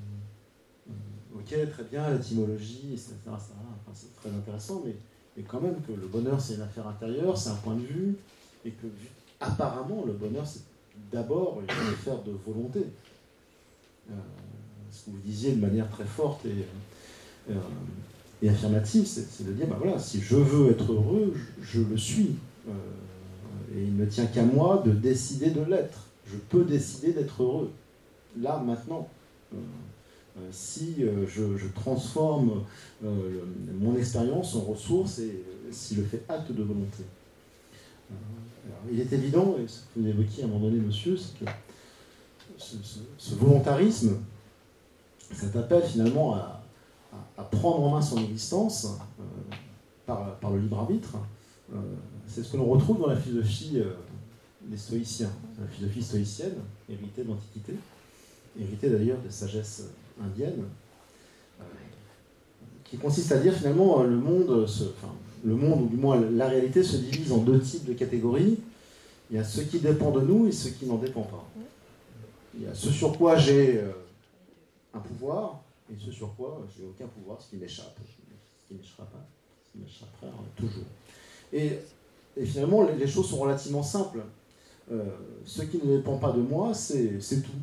euh, ok, très bien, l'étymologie, et cetera, et cetera, enfin, c'est très intéressant, mais et quand même que le bonheur c'est une affaire intérieure, c'est un point de vue, et que apparemment le bonheur c'est d'abord une affaire de volonté. Euh, ce que vous disiez de manière très forte et, euh, et affirmative, c'est, c'est de dire, ben voilà, si je veux être heureux, je, je le suis. Euh, et il ne tient qu'à moi de décider de l'être. Je peux décider d'être heureux, là, maintenant. Euh, si euh, je, je transforme euh, mon expérience en ressource et euh, si je fais acte de volonté. Euh, alors, il est évident, et ce que vous évoquiez à un moment donné, monsieur, c'est que ce, ce, ce volontarisme, ça t'appelle finalement à, à, à prendre en main son existence euh, par, par le libre arbitre. Euh, c'est ce que l'on retrouve dans la philosophie euh, des stoïciens, la philosophie stoïcienne, héritée de l'Antiquité, héritée d'ailleurs de sagesse indienne, euh, qui consiste à dire finalement le monde, se, enfin, le monde, ou du moins la réalité, se divise en deux types de catégories. Il y a ce qui dépend de nous et ce qui n'en dépend pas. Il y a ce sur quoi j'ai euh, un pouvoir et ce sur quoi j'ai aucun pouvoir, ce qui m'échappe, ce qui m'échappera pas, ce qui m'échappera euh, toujours. Et, et finalement, les, les choses sont relativement simples. Euh, ce qui ne dépend pas de moi, c'est, c'est tout.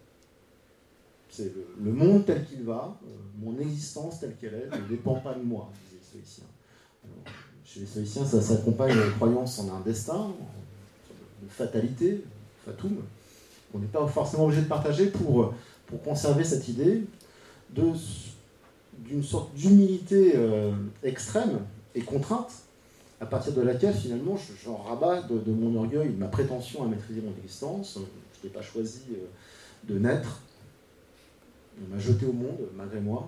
C'est le, le monde tel qu'il va, euh, mon existence telle qu'elle est, ne dépend pas de moi, disaient les stoïciens. Alors, chez les stoïciens, ça s'accompagne de la croyance en un destin, de fatalité, fatum, qu'on n'est pas forcément obligé de partager pour, pour conserver cette idée de, d'une sorte d'humilité euh, extrême et contrainte, à partir de laquelle finalement j'en rabats de, de mon orgueil, de ma prétention à maîtriser mon existence. Je n'ai pas choisi euh, de naître. On m'a jeté au monde, malgré moi.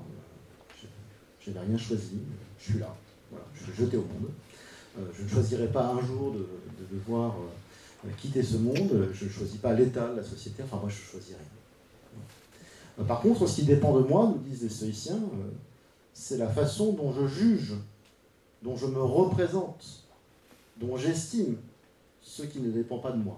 Je n'avais rien choisi. Je suis là. Voilà, je suis jeté au monde. Euh, je ne choisirai pas un jour de, de devoir euh, quitter ce monde. Je ne choisis pas l'État, la société. Enfin, moi, je ne choisis rien. Euh, par contre, ce qui dépend de moi, nous disent les stoïciens, euh, c'est la façon dont je juge, dont je me représente, dont j'estime ce qui ne dépend pas de moi.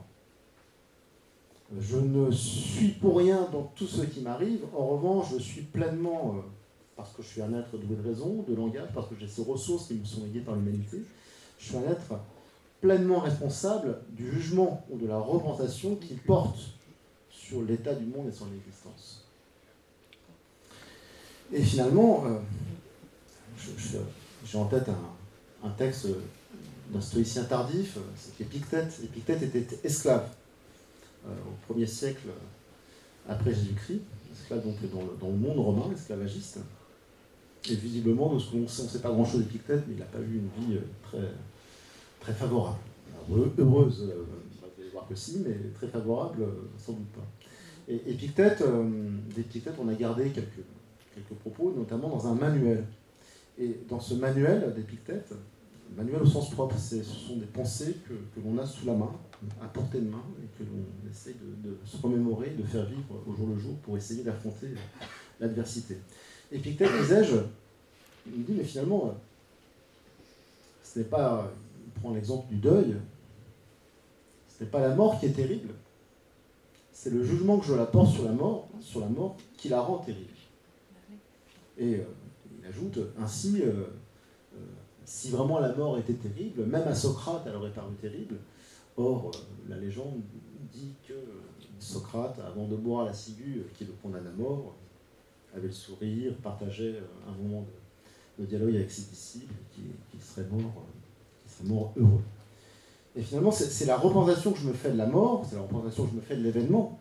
Je ne suis pour rien dans tout ce qui m'arrive. En revanche, je suis pleinement, euh, parce que je suis un être doué de raison, de langage, parce que j'ai ces ressources qui me sont léguées par l'humanité, je suis un être pleinement responsable du jugement ou de la représentation qu'il porte sur l'état du monde et son existence. Et finalement, euh, j'ai en tête un, un texte d'un stoïcien tardif, c'est Épictète. Épictète était esclave euh, au premier siècle après Jésus-Christ, esclave donc dans le, dans le monde romain, esclavagiste. Et visiblement, de ce qu'on sait, on ne sait pas grand-chose d'Épictète, mais il n'a pas eu une vie très, très favorable. Alors, heureuse, euh, vous allez voir que si, mais très favorable, sans doute pas. Et Épictète, euh, d'Épictète, on a gardé quelques, quelques propos, notamment dans un manuel. Et dans ce manuel d'Épictète, manuel au sens propre, ce sont des pensées que, que l'on a sous la main, à portée de main, et que l'on essaye de, de se remémorer, de faire vivre au jour le jour pour essayer d'affronter l'adversité. Épictète, disais-je, il me dit, mais finalement, ce n'est pas, il prend l'exemple du deuil, ce n'est pas la mort qui est terrible, c'est le jugement que je la porte sur la mort, sur la mort qui la rend terrible. Et euh, il ajoute, ainsi, euh, euh, si vraiment la mort était terrible, même à Socrate, elle aurait paru terrible. Or, euh, la légende dit que Socrate, avant de boire la ciguë qui le condamne à mort, avait le sourire, partageait un moment de, de dialogue avec ses disciples, qui, qui serait mort, qui serait mort heureux. Et finalement, c'est, c'est la représentation que je me fais de la mort, c'est la représentation que je me fais de l'événement,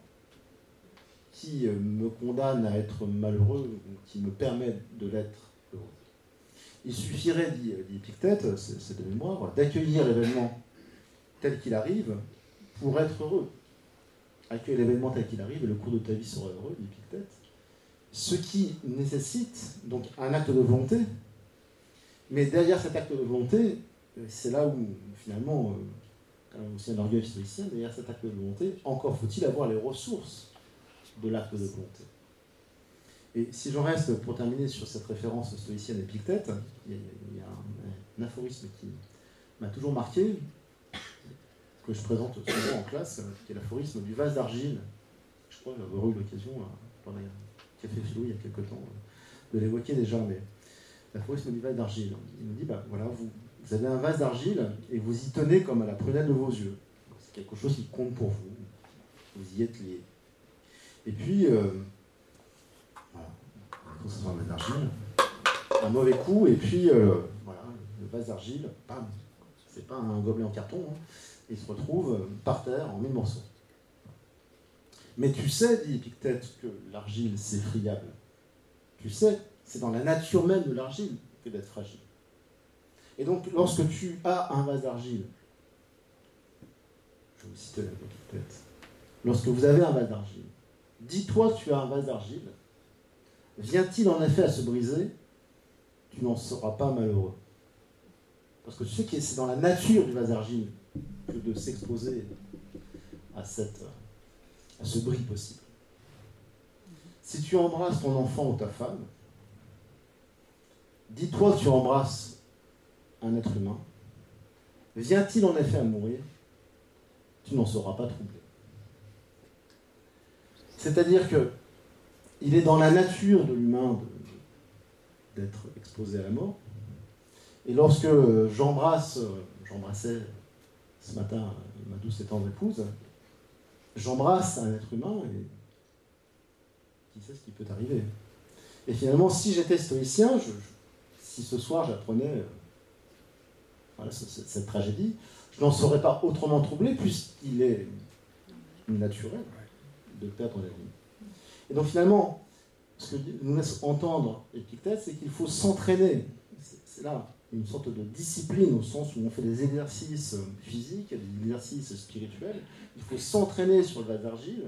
qui me condamne à être malheureux, qui me permet de l'être heureux. Il suffirait, dit, dit Épictète, c'est, c'est de mémoire, d'accueillir l'événement tel qu'il arrive pour être heureux. Accueillir l'événement tel qu'il arrive et le cours de ta vie sera heureux, dit Épictète. Ce qui nécessite donc un acte de volonté, mais derrière cet acte de volonté, c'est là où finalement, quand même aussi un orgueil stoïcien, derrière cet acte de volonté, encore faut-il avoir les ressources de l'acte de volonté. Et si j'en reste, pour terminer sur cette référence stoïcienne Épictète, il y a, il y a un, un aphorisme qui m'a toujours marqué, que je présente souvent en classe, qui est l'aphorisme du vase d'argile. Je crois que j'avais eu l'occasion, pendant un café philo il y a quelque temps, de l'évoquer déjà, mais l'aphorisme du vase d'argile. Il nous dit, bah, voilà, vous, vous avez un vase d'argile et vous y tenez comme à la prunelle de vos yeux. C'est quelque chose qui compte pour vous. Vous y êtes liés. Et puis, euh, voilà, quand ça sera un vase d'argile, un mauvais coup, et puis, euh, voilà, le vase d'argile, bam, c'est pas un gobelet en carton, hein, il se retrouve par terre en mille morceaux. Mais tu sais, dit Épictète, que l'argile, c'est friable. Tu sais, c'est dans la nature même de l'argile que d'être fragile. Et donc, lorsque tu as un vase d'argile, je vais vous citer Épictète, lorsque vous avez un vase d'argile, dis-toi que tu as un vase d'argile, vient-il en effet à se briser, tu n'en seras pas malheureux. Parce que tu sais que c'est dans la nature du vase d'argile que de s'exposer à, cette, à ce bris possible. Si tu embrasses ton enfant ou ta femme, dis-toi que tu embrasses un être humain, vient-il en effet à mourir, tu n'en seras pas troublé. C'est-à-dire que il est dans la nature de l'humain de, d'être exposé à la mort. Et lorsque j'embrasse, j'embrassais ce matin ma douce et tendre épouse, j'embrasse un être humain et qui sait ce qui peut arriver. Et finalement, si j'étais stoïcien, je, je, si ce soir j'apprenais euh, voilà, ce, ce, cette tragédie, je n'en serais pas autrement troublé puisqu'il est naturel de perdre la vie. Et donc finalement, ce que nous laisse entendre Épictète, c'est qu'il faut s'entraîner. C'est, c'est là une sorte de discipline au sens où on fait des exercices physiques, des exercices spirituels. Il faut s'entraîner sur le vase d'argile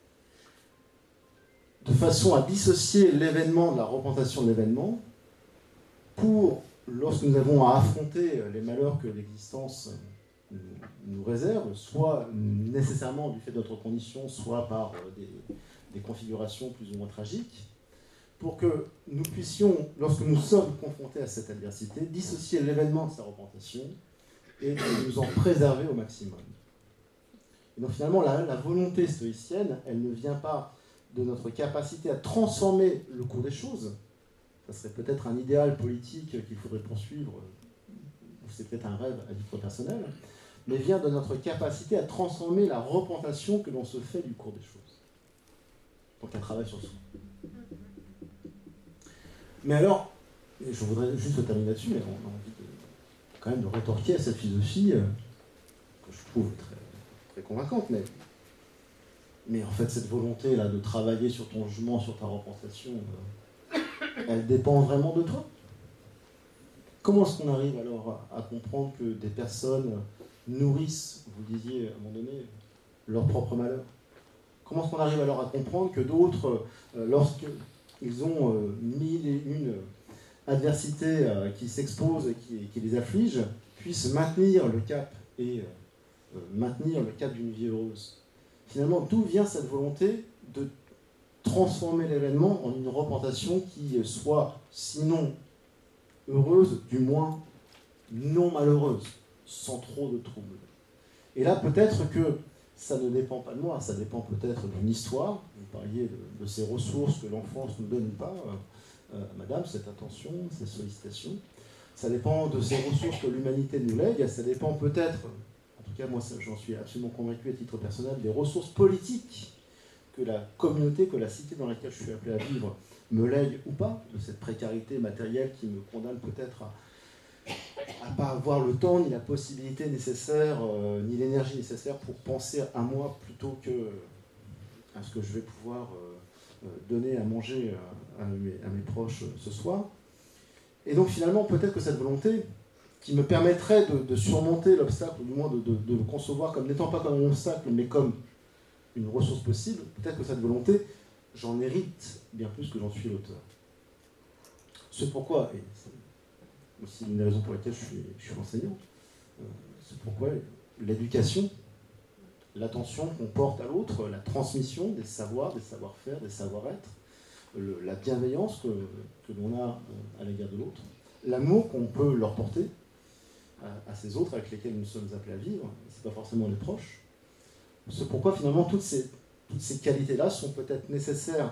de façon à dissocier l'événement de la représentation de l'événement pour, lorsque nous avons à affronter les malheurs que l'existence nous réserve, soit nécessairement du fait de notre condition, soit par des, des configurations plus ou moins tragiques, pour que nous puissions, lorsque nous sommes confrontés à cette adversité, dissocier l'événement de sa représentation et de nous en préserver au maximum. Et donc finalement, la, la volonté stoïcienne, elle ne vient pas de notre capacité à transformer le cours des choses. Ça serait peut-être un idéal politique qu'il faudrait poursuivre, ou c'est peut-être un rêve à titre personnel, mais vient de notre capacité à transformer la représentation que l'on se fait du cours des choses. Donc un travail sur soi. Mais alors, et je voudrais juste terminer là-dessus, mais on a envie de, quand même de rétorquer à cette philosophie euh, que je trouve très, très convaincante, mais, mais en fait cette volonté-là de travailler sur ton jugement, sur ta représentation, euh, elle dépend vraiment de toi. Comment est-ce qu'on arrive alors à, à comprendre que des personnes nourrissent, vous disiez à un moment donné, leur propre malheur? Comment est-ce qu'on arrive alors à comprendre que d'autres, euh, lorsqu'ils ont euh, mille et une adversités euh, qui s'exposent et qui, qui les affligent, puissent maintenir le cap et euh, maintenir le cap d'une vie heureuse? Finalement, d'où vient cette volonté de transformer l'événement en une représentation qui soit, sinon heureuse, du moins non malheureuse, sans trop de troubles? Et là, peut-être que ça ne dépend pas de moi, ça dépend peut-être d'une histoire. Vous parliez de, de ces ressources que l'enfance nous donne ou pas, euh, euh, madame, cette attention, ces sollicitations. Ça dépend de ces ressources que l'humanité nous lègue, ça dépend peut-être, en tout cas moi j'en suis absolument convaincu à titre personnel, des ressources politiques que la communauté, que la cité dans laquelle je suis appelé à vivre me lègue ou pas, de cette précarité matérielle qui me condamne peut-être à à ne pas avoir le temps, ni la possibilité nécessaire, euh, ni l'énergie nécessaire pour penser à moi plutôt que à ce que je vais pouvoir euh, donner à manger à, à, mes, à mes proches ce soir. Et donc finalement, peut-être que cette volonté qui me permettrait de, de surmonter l'obstacle, ou du moins de, de, de le concevoir comme n'étant pas comme un obstacle, mais comme une ressource possible, peut-être que cette volonté, j'en hérite bien plus que j'en suis l'auteur. C'est pourquoi, et c'est aussi une des raisons pour lesquelles je suis, je suis enseignant, euh, c'est pourquoi l'éducation, l'attention qu'on porte à l'autre, la transmission des savoirs, des savoir-faire, des savoir-être, le, la bienveillance que, que l'on a à l'égard de l'autre, l'amour qu'on peut leur porter à, à ces autres avec lesquels nous sommes appelés à vivre, c'est pas forcément les proches. C'est pourquoi finalement toutes ces, toutes ces qualités-là sont peut-être nécessaires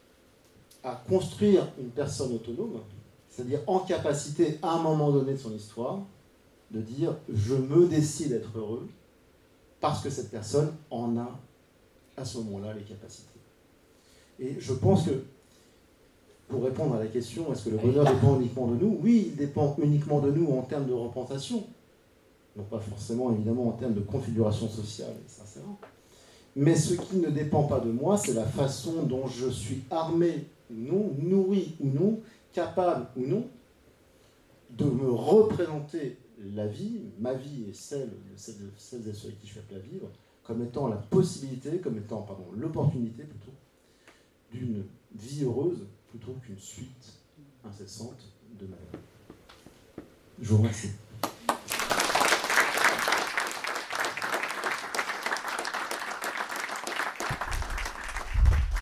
à construire une personne autonome, c'est-à-dire en capacité, à un moment donné de son histoire, de dire « je me décide d'être heureux » parce que cette personne en a, à ce moment-là, les capacités. Et je pense que, pour répondre à la question « est-ce que le bonheur dépend uniquement de nous ?» Oui, il dépend uniquement de nous en termes de représentation, non pas forcément, évidemment, en termes de configuration sociale, ça c'est vrai. Mais ce qui ne dépend pas de moi, c'est la façon dont je suis armé ou non, nourri ou non, capable ou non, de me représenter la vie, ma vie et celle, celle de celles et ceux avec qui je suis appelé à vivre, comme étant la possibilité, comme étant, pardon, l'opportunité plutôt, d'une vie heureuse plutôt qu'une suite incessante de malheur. Je vous remercie.